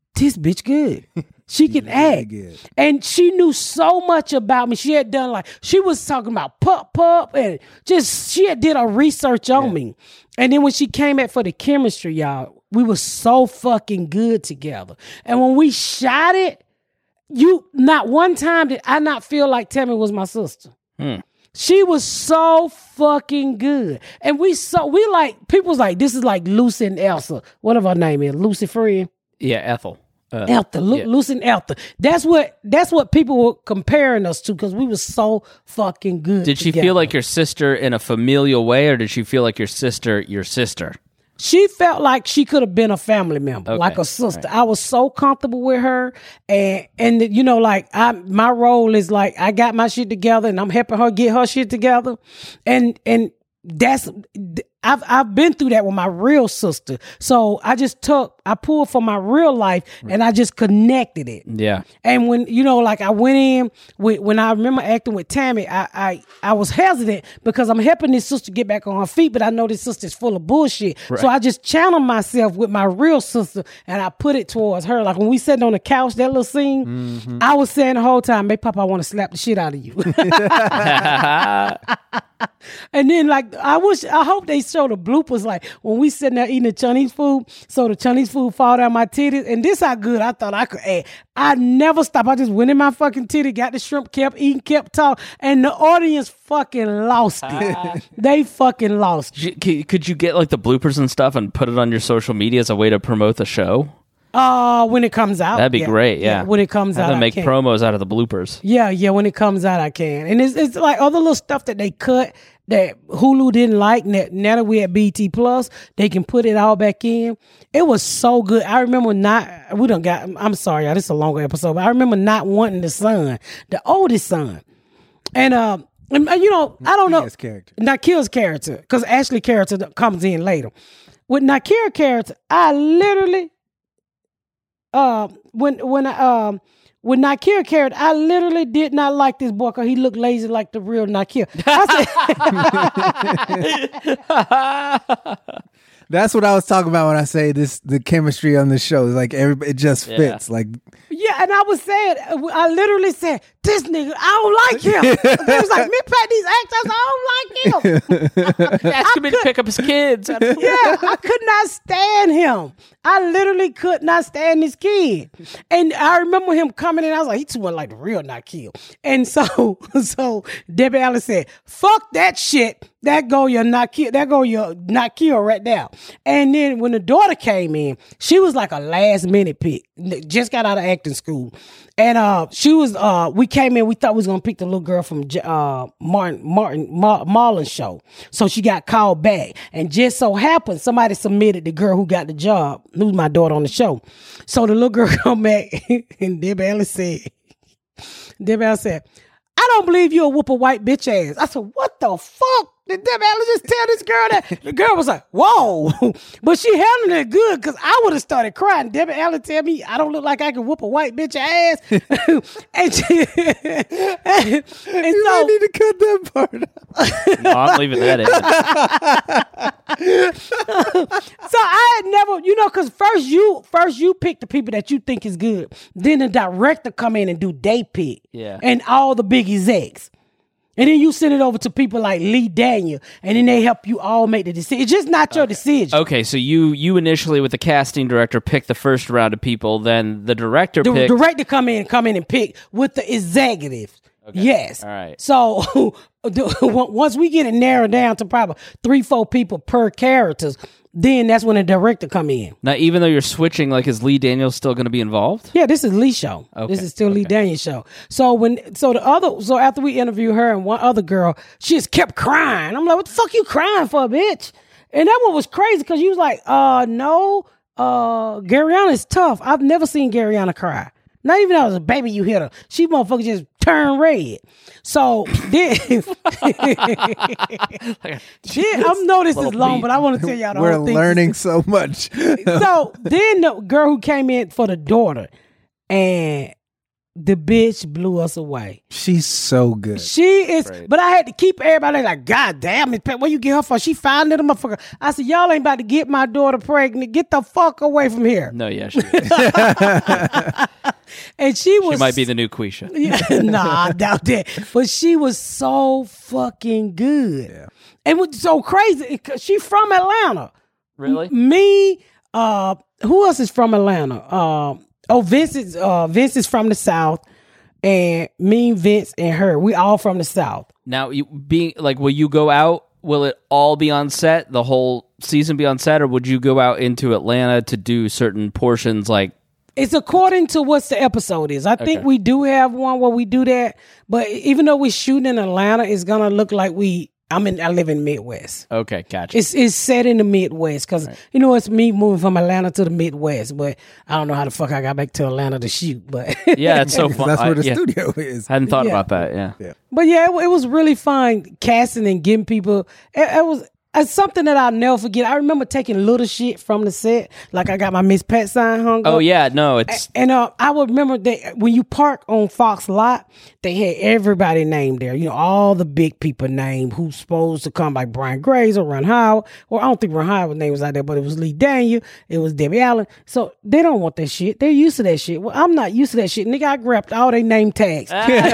this bitch good. She can act. good. And she knew so much about me. She had done she was talking about pup and she had did a research on me. And then when she came back for the chemistry, y'all, we were so fucking good together. And when we shot it, not one time did I not feel like Tammy was my sister. She was so fucking good. And people was like, this is like Lucy and Elsa. Whatever her name is, Lucy Friend. Yeah, Ethel. Lucy and Ethel. That's what people were comparing us to because we were so fucking good. Did she together. feel like your sister in a familial way, or did she feel like your sister? She felt like she could have been a family member, like a sister. Right. I was so comfortable with her, and my role is like I got my shit together, and I'm helping her get her shit together, and I've been through that with my real sister. So I pulled from my real life and I just connected it. Yeah. And when, I went in when I remember acting with Tammy, I was hesitant because I'm helping this sister get back on her feet, but I know this sister's full of bullshit. Right. So I just channeled myself with my real sister and I put it towards her. Like when we sat on the couch, that little scene, I was saying the whole time, "Hey, Papa, I want to slap the shit out of you." And then I hope they show the bloopers like when we sitting there eating the Chinese food, so the Chinese food fall down my titties, and this how good I thought I could act. I never stopped. I just went in my fucking titty, got the shrimp, kept eating, kept talking, and the audience fucking lost it. They fucking lost it. Could you get like the bloopers and stuff and put it on your social media as a way to promote the show? When it comes out. That'd be great, yeah. When it comes out, I make promos out of the bloopers. Yeah, when it comes out, I can. And it's like other little stuff that they cut that Hulu didn't like. Now that we at BT Plus, they can put it all back in. It was so good. I remember I'm sorry, y'all, this is a longer episode, but I remember not wanting the oldest son. And I don't know. Nakia's character, because Ashley's character comes in later. With Nakia's character, I literally... when Nakia carried, I literally did not like this boy because he looked lazy like the real Nakia. That's what I was talking about when I say the chemistry on the show is like it just fits. Like and I was saying, I literally said, this nigga, I don't like him. They was like, me pay these actors, I don't like him. Asking me to pick up his kids. I could not stand him. I literally could not stand this kid. And I remember him coming in, I was like, he too much like the real Nakia. And so Debbie Allen said, fuck that shit. That go your Nakia right now. And then when the daughter came in, she was like a last minute pick. Just got out of acting school. And she was we came in, we thought we was gonna pick the little girl from Marlon's show. So she got called back. And just so happened somebody submitted the girl who got the job, who's my daughter on the show. So the little girl come back and Debbie Allen said, I don't believe you'll whoop a white bitch ass. I said, what the fuck? Did Debbie Allen just tell this girl that? The girl was like, whoa. But she handled it good because I would have started crying. Debbie Allen tell me I don't look like I can whoop a white bitch ass. and you might need to cut that part out. No, I'm leaving that in. So I had never, because first you pick the people that you think is good. Then the director come in and do they pick. Yeah. And all the big execs. And then you send it over to people like Lee Daniel, and then they help you all make the decision. It's just not your decision. Okay, so you initially with the casting director picked the first round of people, then the director picked... The director come in and pick with the executives. Okay. Yes. All right. So once we get it narrowed down to probably 3-4 people per characters, then that's when the director come in. Now, even though you're switching, like, is Lee Daniels still going to be involved? Yeah, this is Lee's show. Okay. This is still Lee Daniels' show. So after we interviewed her and one other girl, she just kept crying. I'm like, what the fuck you crying for, bitch? And that one was crazy because you was like, no, Garyana is tough. I've never seen Garyana cry. Not even though I was a baby, you hit her. She motherfucker just turned red. So then, I know this is long, but I want to tell y'all the whole thing. We're learning so much. So then the girl who came in for the daughter, and the bitch blew us away. She's so good. She is, but I had to keep everybody like, God damn it, where you get her from? She fine little motherfucker. I said, y'all ain't about to get my daughter pregnant. Get the fuck away from here. No, yeah, she is. And she might be the new Quisha. Yeah, nah, I doubt that. But she was so fucking good. Yeah. And what's so crazy, she from Atlanta. Really? Me, who else is from Atlanta? Vince is from the South, and me, Vince, and her, we all from the South. Now, will you go out? Will it all be on set? The whole season be on set, or would you go out into Atlanta to do certain portions? Like, it's according to what the episode is. I think we do have one where we do that, but even though we're shooting in Atlanta, it's gonna look like I live in Midwest. Okay, gotcha. It's set in the Midwest because, it's me moving from Atlanta to the Midwest, but I don't know how the fuck I got back to Atlanta to shoot. But yeah, it's so fun. That's where the studio is. Hadn't thought about that, yeah. But yeah, it was really fun casting and getting people. It's something that I'll never forget. I remember taking little shit from the set. Like I got my Miss Pat sign hung up. Oh, yeah. No, it's... And I would remember that when you park on Fox lot, they had everybody named there. All the big people named who's supposed to come, like Brian Graves or Ron Howard. Or I don't think Ron Howard's name was out there, but it was Lee Daniel. It was Debbie Allen. So they don't want that shit. They're used to that shit. Well, I'm not used to that shit. Nigga, I grabbed all their name tags.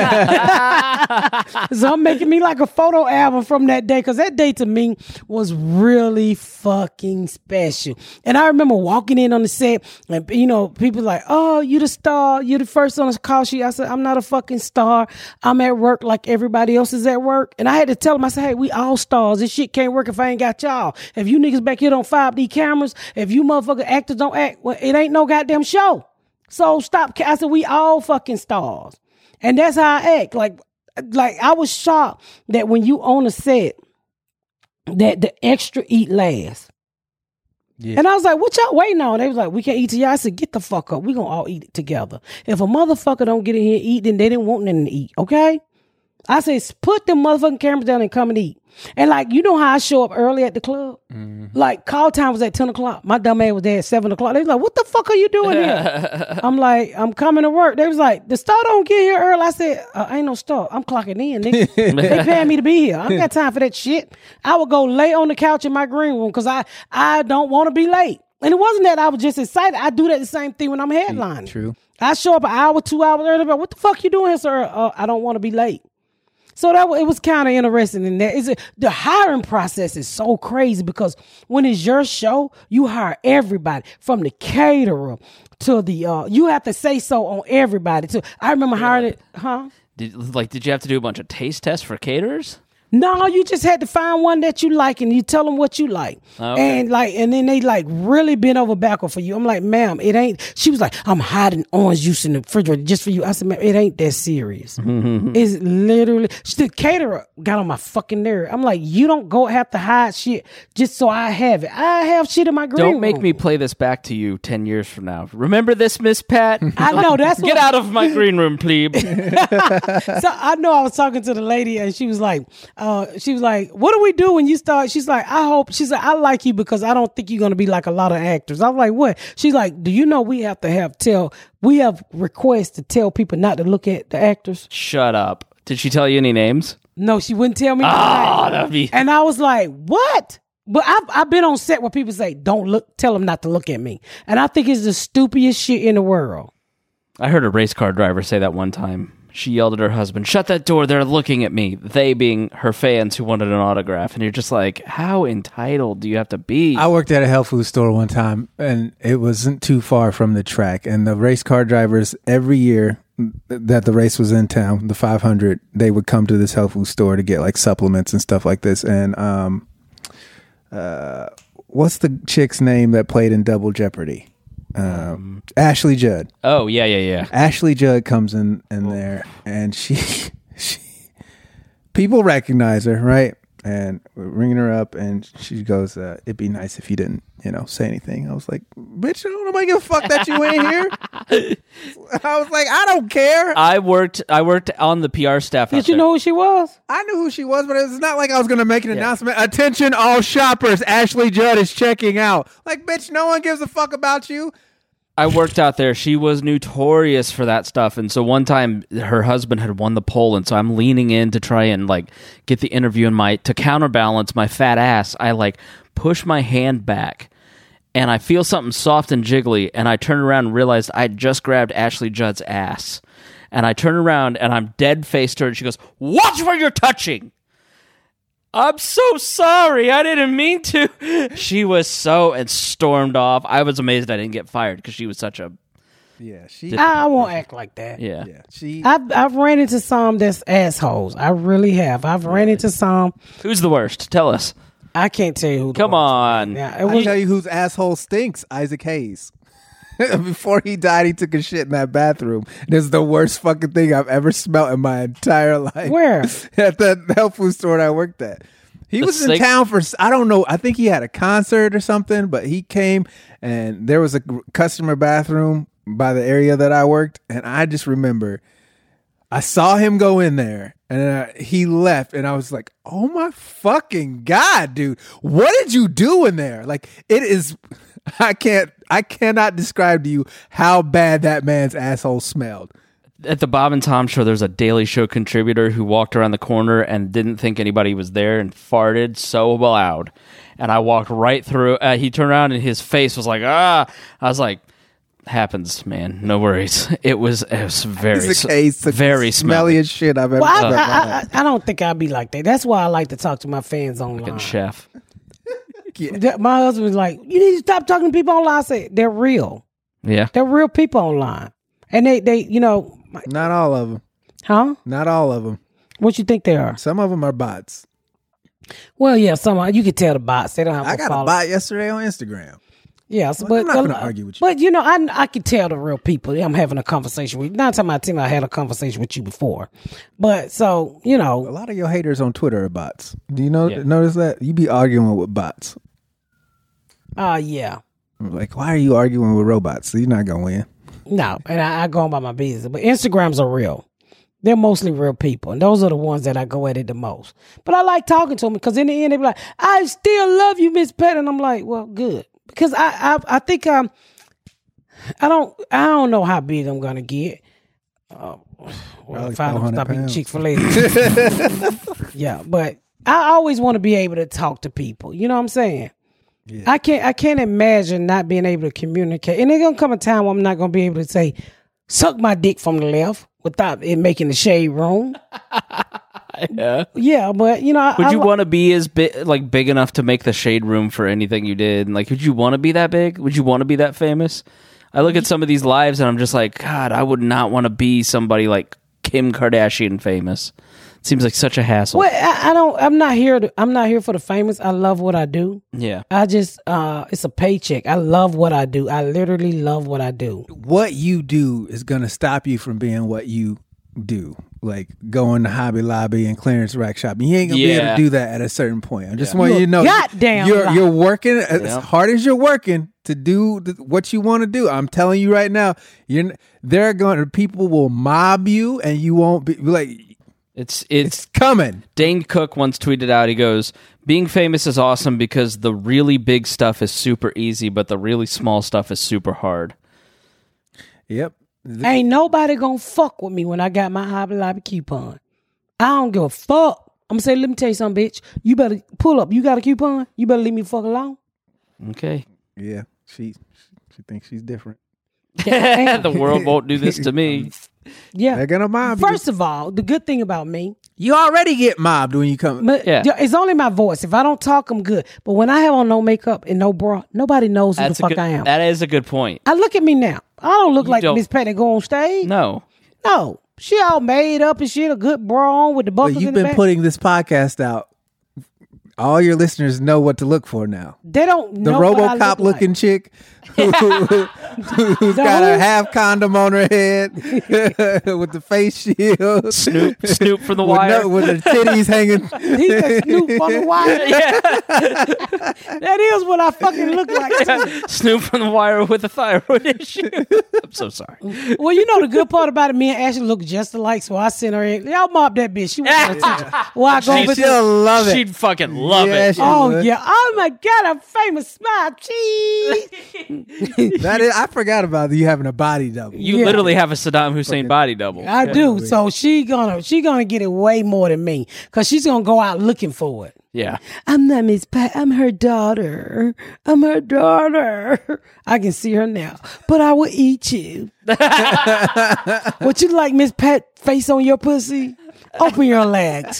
So I'm making me like a photo album from that day, because that day to me was really fucking special. And I remember walking in on the set and, people like, oh, you the star. You the first on the call sheet. I said, I'm not a fucking star. I'm at work like everybody else is at work. And I had to tell them, I said, hey, we all stars. This shit can't work if I ain't got y'all. If you niggas back here don't 5D cameras, if you motherfucking actors don't act, well, it ain't no goddamn show. So stop. I said, we all fucking stars. And that's how I act. Like I was shocked that when you on a set, that the extra eat last. Yeah. And I was like, what y'all waiting on? They was like, we can't eat together. I said, get the fuck up. We gonna all eat it together. If a motherfucker don't get in here and eat, then they didn't want nothing to eat, okay? I said, put the motherfucking cameras down and come and eat. And like, you know how I show up early at the club? Mm-hmm. Like, call time was at 10 o'clock. My dumb ass was there at 7 o'clock. They was like, what the fuck are you doing here? I'm like, I'm coming to work. They was like, the star don't get here early. I said, ain't no star. I'm clocking in, nigga. They paying me to be here. I ain't got time for that shit. I would go lay on the couch in my green room because I don't want to be late. And it wasn't that I was just excited. I do that the same thing when I'm headlining. True. I show up an hour, 2 hours early. But what the fuck you doing here, sir? I don't want to be late. So it was kind of interesting in that. The hiring process is so crazy because when it's your show, you hire everybody from the caterer to the you have to say so on everybody too. I remember hiring it, huh? Did you have to do a bunch of taste tests for caterers? No, you just had to find one that you like and you tell them what you like. Okay. And then they really bend over backward for you. I'm like, ma'am, it ain't. She was like, I'm hiding orange juice in the refrigerator just for you. I said, ma'am, it ain't that serious. It's literally, the caterer got on my fucking nerve. I'm like, you don't have to hide shit just so I have it. I have shit in my green room. Don't make me play this back to you 10 years from now. Remember this, Miss Pat? I know, that's Get out of my green room, plebe. So I know I was talking to the lady and she was like, what do we do when you start? She's like, I like you because I don't think you're going to be like a lot of actors. I was like, what? She's like, do you know we have requests to tell people not to look at the actors? Shut up. Did she tell you any names? No, she wouldn't tell me. That'd be... And I was like, what? But I've been on set where people say, tell them not to look at me. And I think it's the stupidest shit in the world. I heard a race car driver say that one time. She yelled at her husband, shut that door, they're looking at me. They being her fans who wanted an autograph. And you're just like, how entitled do you have to be? I worked at a health food store one time, and it wasn't too far from the track. And the race car drivers, every year that the race was in town, the 500, they would come to this health food store to get like supplements and stuff like this. And what's the chick's name that played in Double Jeopardy? Ashley Judd. Oh, yeah. Ashley Judd comes in there, and she people recognize her, right? And we're ringing her up, and she goes, it'd be nice if you didn't, say anything. I was like, bitch, don't nobody give a fuck that you in here. I was like, I don't care. I worked on the PR staff. Did you know who she was? I knew who she was, but it's not like I was going to make an announcement. Attention, all shoppers, Ashley Judd is checking out. Like, bitch, no one gives a fuck about you. I worked out there. She was notorious for that stuff. And so one time her husband had won the poll, and so I'm leaning in to try and like get the interview, and to counterbalance my fat ass, I like push my hand back and I feel something soft and jiggly, and I turn around and realized I'd just grabbed Ashley Judd's ass. And I turn around and I'm dead faced her, and she goes, "Watch where you're touching." I'm so sorry. I didn't mean to. She was and stormed off. I was amazed I didn't get fired because she was such a... Yeah, I won't act like that. Yeah. I've ran into some that's assholes. I really have. I've ran into some. Who's the worst? Tell us. I can't tell you who. Come on. Yeah, I'll tell you whose asshole stinks. Isaac Hayes. Before he died, he took a shit in that bathroom. This is the worst fucking thing I've ever smelled in my entire life. Where? At the health food store that I worked at. He was in town for, I don't know, I think he had a concert or something, but he came and there was a customer bathroom by the area that I worked. And I just remember I saw him go in there and he left, and I was like, oh my fucking God, dude. What did you do in there? Like, it is... I cannot describe to you how bad that man's asshole smelled. At the Bob and Tom show, there's a Daily Show contributor who walked around the corner and didn't think anybody was there and farted so loud. And I walked right through. He turned around and his face was like, ah. I was like, happens, man. No worries. It was very, very smelly as shit I've ever I don't think I'd be like that. That's why I like to talk to my fans online. Fucking chef. My husband was like, you need to stop talking to people online. I said, they're real. Yeah. They're real people online. And they you know. Not all of them. Huh? Not all of them. What you think they are? Some of them are bots. Well, yeah, you can tell the bots. They don't have I got a bot yesterday on Instagram. Yeah, I'm not going to argue with you. But, you know, I can tell the real people. I'm having a conversation with you. 9 times out of 10, I had a conversation with you before. But, so, you know. A lot of your haters on Twitter are bots. Do you notice that? You be arguing with bots. Yeah. Like, why are you arguing with robots? You're not going to win. No, and I go on by my business. But Instagrams are real. They're mostly real people. And those are the ones that I go at it the most. But I like talking to them because in the end, they be like, I still love you, Miss Petty. And I'm like, well, good. Because I think I don't know how big I'm going to get. Well, if I don't stop eating Chick-fil-A. Yeah, but I always want to be able to talk to people. You know what I'm saying? Yeah. I can't imagine not being able to communicate. And there's going to come a time where I'm not going to be able to say, suck my dick from the left without it making the shade room. Yeah, but you know, would you want to be as big enough to make the shade room for anything you did? Like, would you want to be that big? Would you want to be that famous? I look at some of these lives and I'm just like, God, I would not want to be somebody like Kim Kardashian famous. It seems like such a hassle. Well, I'm not here for the famous. I love what I do. Yeah. I just it's a paycheck. I love what I do. I literally love what I do. What you do is going to stop you from being what you do. Like going to Hobby Lobby and clearance rack shopping. You ain't gonna be able to do that at a certain point. I just want you to know you're working as hard as you're working to do what you want to do. I'm telling you right now, people will mob you and you won't be like, it's coming. Dane Cook once tweeted out, he goes, being famous is awesome because the really big stuff is super easy, but the really small stuff is super hard. Yep. Ain't nobody gonna fuck with me when I got my Hobby Lobby coupon. I don't give a fuck. I'm gonna say, let me tell you something, bitch. You better pull up. You got a coupon? You better leave me fuck alone. Okay. Yeah, she thinks she's different. The world won't do this to me. Yeah. They're gonna mob you. First of all, the good thing about me, you already get mobbed when you come. It's only my voice. If I don't talk, I'm good. But when I have on no makeup and no bra, nobody knows who the fuck I am. That is a good point. Look at me now. I don't look like Miss Petty go on stage. No. She all made up and shit, a good bra on with the buckles in the back. You've been putting this podcast out. All your listeners know what to look for now. They don't know the RoboCop looking chick who's got a half condom on her head with the face shield. Snoop from The Wire. With her titties hanging. He said Snoop from The Wire. Yeah. That is what I fucking look like. Yeah. Snoop from The Wire with a thyroid issue. I'm so sorry. Well, you know the good part about it, me and Ashley look just alike, so I sent her in. Y'all mob that bitch. She wants her attention. Well, she'll love it. She'd fucking love Yeah, it. she Oh would. yeah! Oh my God! A famous smile, cheese. That is, I forgot about you having a body double. You Yeah. literally have a Saddam Hussein body double. I do. So she gonna get it way more than me because she's gonna go out looking for it. Yeah. I'm not Miss Pat. I'm her daughter. I'm her daughter. I can see her now, but I will eat you. What you like, Miss Pat? Face on your pussy. Open your legs.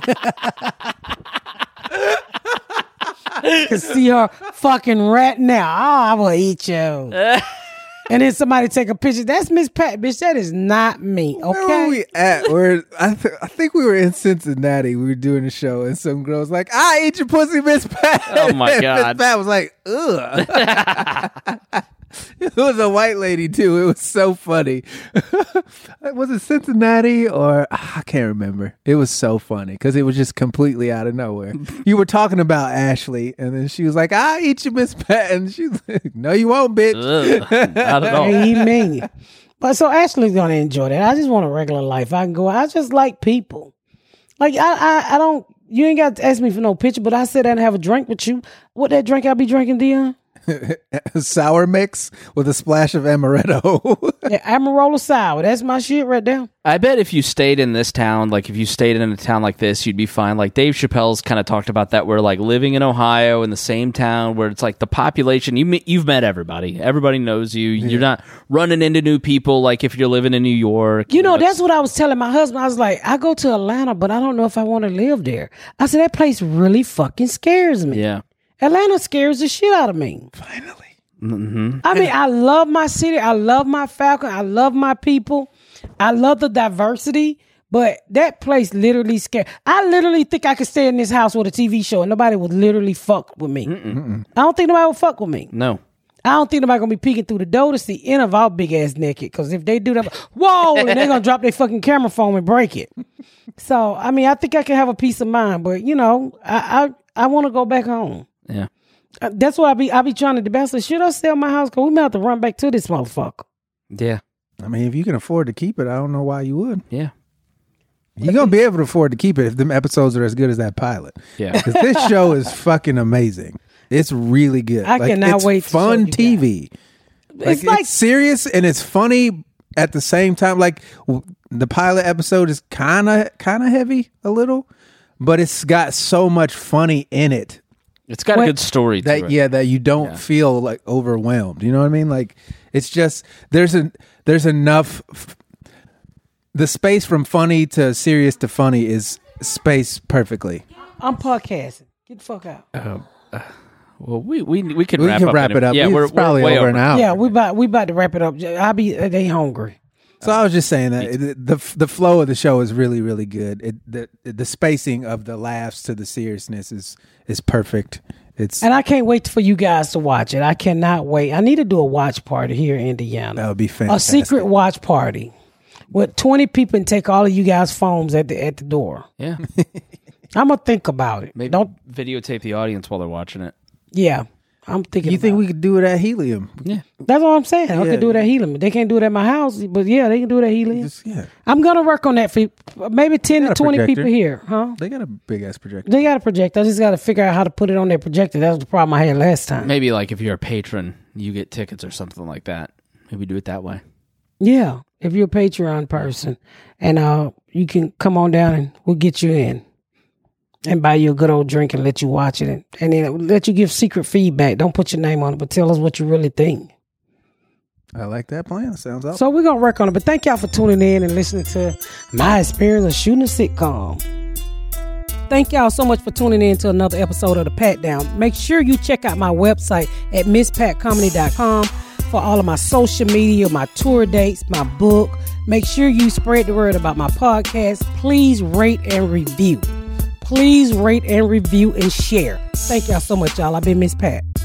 Can see her fucking right now. Oh, I will eat you. And then somebody take a picture. That's Miss Pat, bitch. That is not me. Where were Okay. we at? I think we were in Cincinnati. We were doing a show, and some girl was like, "I eat your pussy, Miss Pat." Oh, my God. Miss Pat was like, "Ugh." It was a white lady too. It was so funny. Was it Cincinnati or I can't remember. It was so funny because it was just completely out of nowhere. You were talking about Ashley, and then she was like, "I eat you, Miss Pat," and she was like, "No, you won't, bitch." Ugh, not at all. He mean. But so Ashley's gonna enjoy that. I just want a regular life. I can go. I just like people. Like I don't. You ain't got to ask me for no picture. But I sit down and have a drink with you. What that drink I be drinking, Dion? Sour mix with a splash of amaretto. Yeah, Amarola sour. That's my shit right there. I bet if you stayed in this town, like if you stayed in a town like this, you'd be fine. Like Dave Chappelle's kind of talked about that, where like living in Ohio in the same town where it's like the population, you've met everybody. Everybody knows you. Yeah. You're not running into new people like if you're living in New York. You know, that's what I was telling my husband. I was like, I go to Atlanta, but I don't know if I want to live there. I said, that place really fucking scares me. Yeah. Atlanta scares the shit out of me. Finally. Mm-hmm. I mean, I love my city. I love my Falcon. I love my people. I love the diversity. But that place literally scared. I literally think I could stay in this house with a TV show and nobody would literally fuck with me. I don't think nobody would fuck with me. No. I don't think nobody gonna be peeking through the door to see any of our big ass naked. Because if they do that, whoa, and they're gonna drop their fucking camera phone and break it. So I mean, I think I can have a peace of mind. But you know, I want to go back home. Yeah. That's why I be trying to debate. I said, should I sell my house? Because we might have to run back to this motherfucker. Yeah. I mean, if you can afford to keep it, I don't know why you would. Yeah. You're going to be able to afford to keep it if them episodes are as good as that pilot. Yeah. Because this show is fucking amazing. It's really good. I cannot it's wait to fun show you TV. It's like it's serious and it's funny at the same time. Like the pilot episode is kind of heavy a little, but it's got so much funny in it. It's got a good story to it. That you don't feel like overwhelmed. You know what I mean? Like it's just there's enough. The space from funny to serious to funny is spaced perfectly. I'm podcasting. Get the fuck out. Well, we can We wrap can up. wrap it up. Yeah, It's probably way over an hour. Yeah, we about to wrap it up. They hungry. So I was just saying that the flow of the show is really, really good. The spacing of the laughs to the seriousness is perfect. And I can't wait for you guys to watch it. I cannot wait. I need to do a watch party here in Indiana. That would be fantastic. A secret watch party with 20 people and take all of you guys' phones at the door. Yeah. I'm gonna think about it. Maybe Don't. videotape the audience while they're watching it. Yeah, I'm thinking. You think we could do it at Helium? Yeah. That's what I'm saying. I Yeah. could do it at Helium. They can't do it at my house, but yeah, they can do it at Helium. Yeah. I'm gonna work on that for maybe 10 to got a 20 projector. people here, huh? They got a big ass projector. They got a projector. I just got to figure out how to put it on their projector. That was the problem I had last time. Maybe like if you're a patron, you get tickets or something like that. Maybe do it that way. Yeah, if you're a Patreon person, and you can come on down and we'll get you in and buy you a good old drink and let you watch it, and then let you give secret feedback. Don't put your name on it, but tell us what you really think. I like that plan. Sounds awesome. So we're gonna work on it. But thank y'all for tuning in and listening to my experience of shooting a sitcom. Thank y'all so much for tuning in to another episode of The Pat Down. Make sure you check out my website at misspatcomedy.com for all of my social media, my tour dates, my book. Make sure you spread the word about my podcast. Please rate and review. Please rate and review and share. Thank y'all so much, y'all. I've been Miss Pat.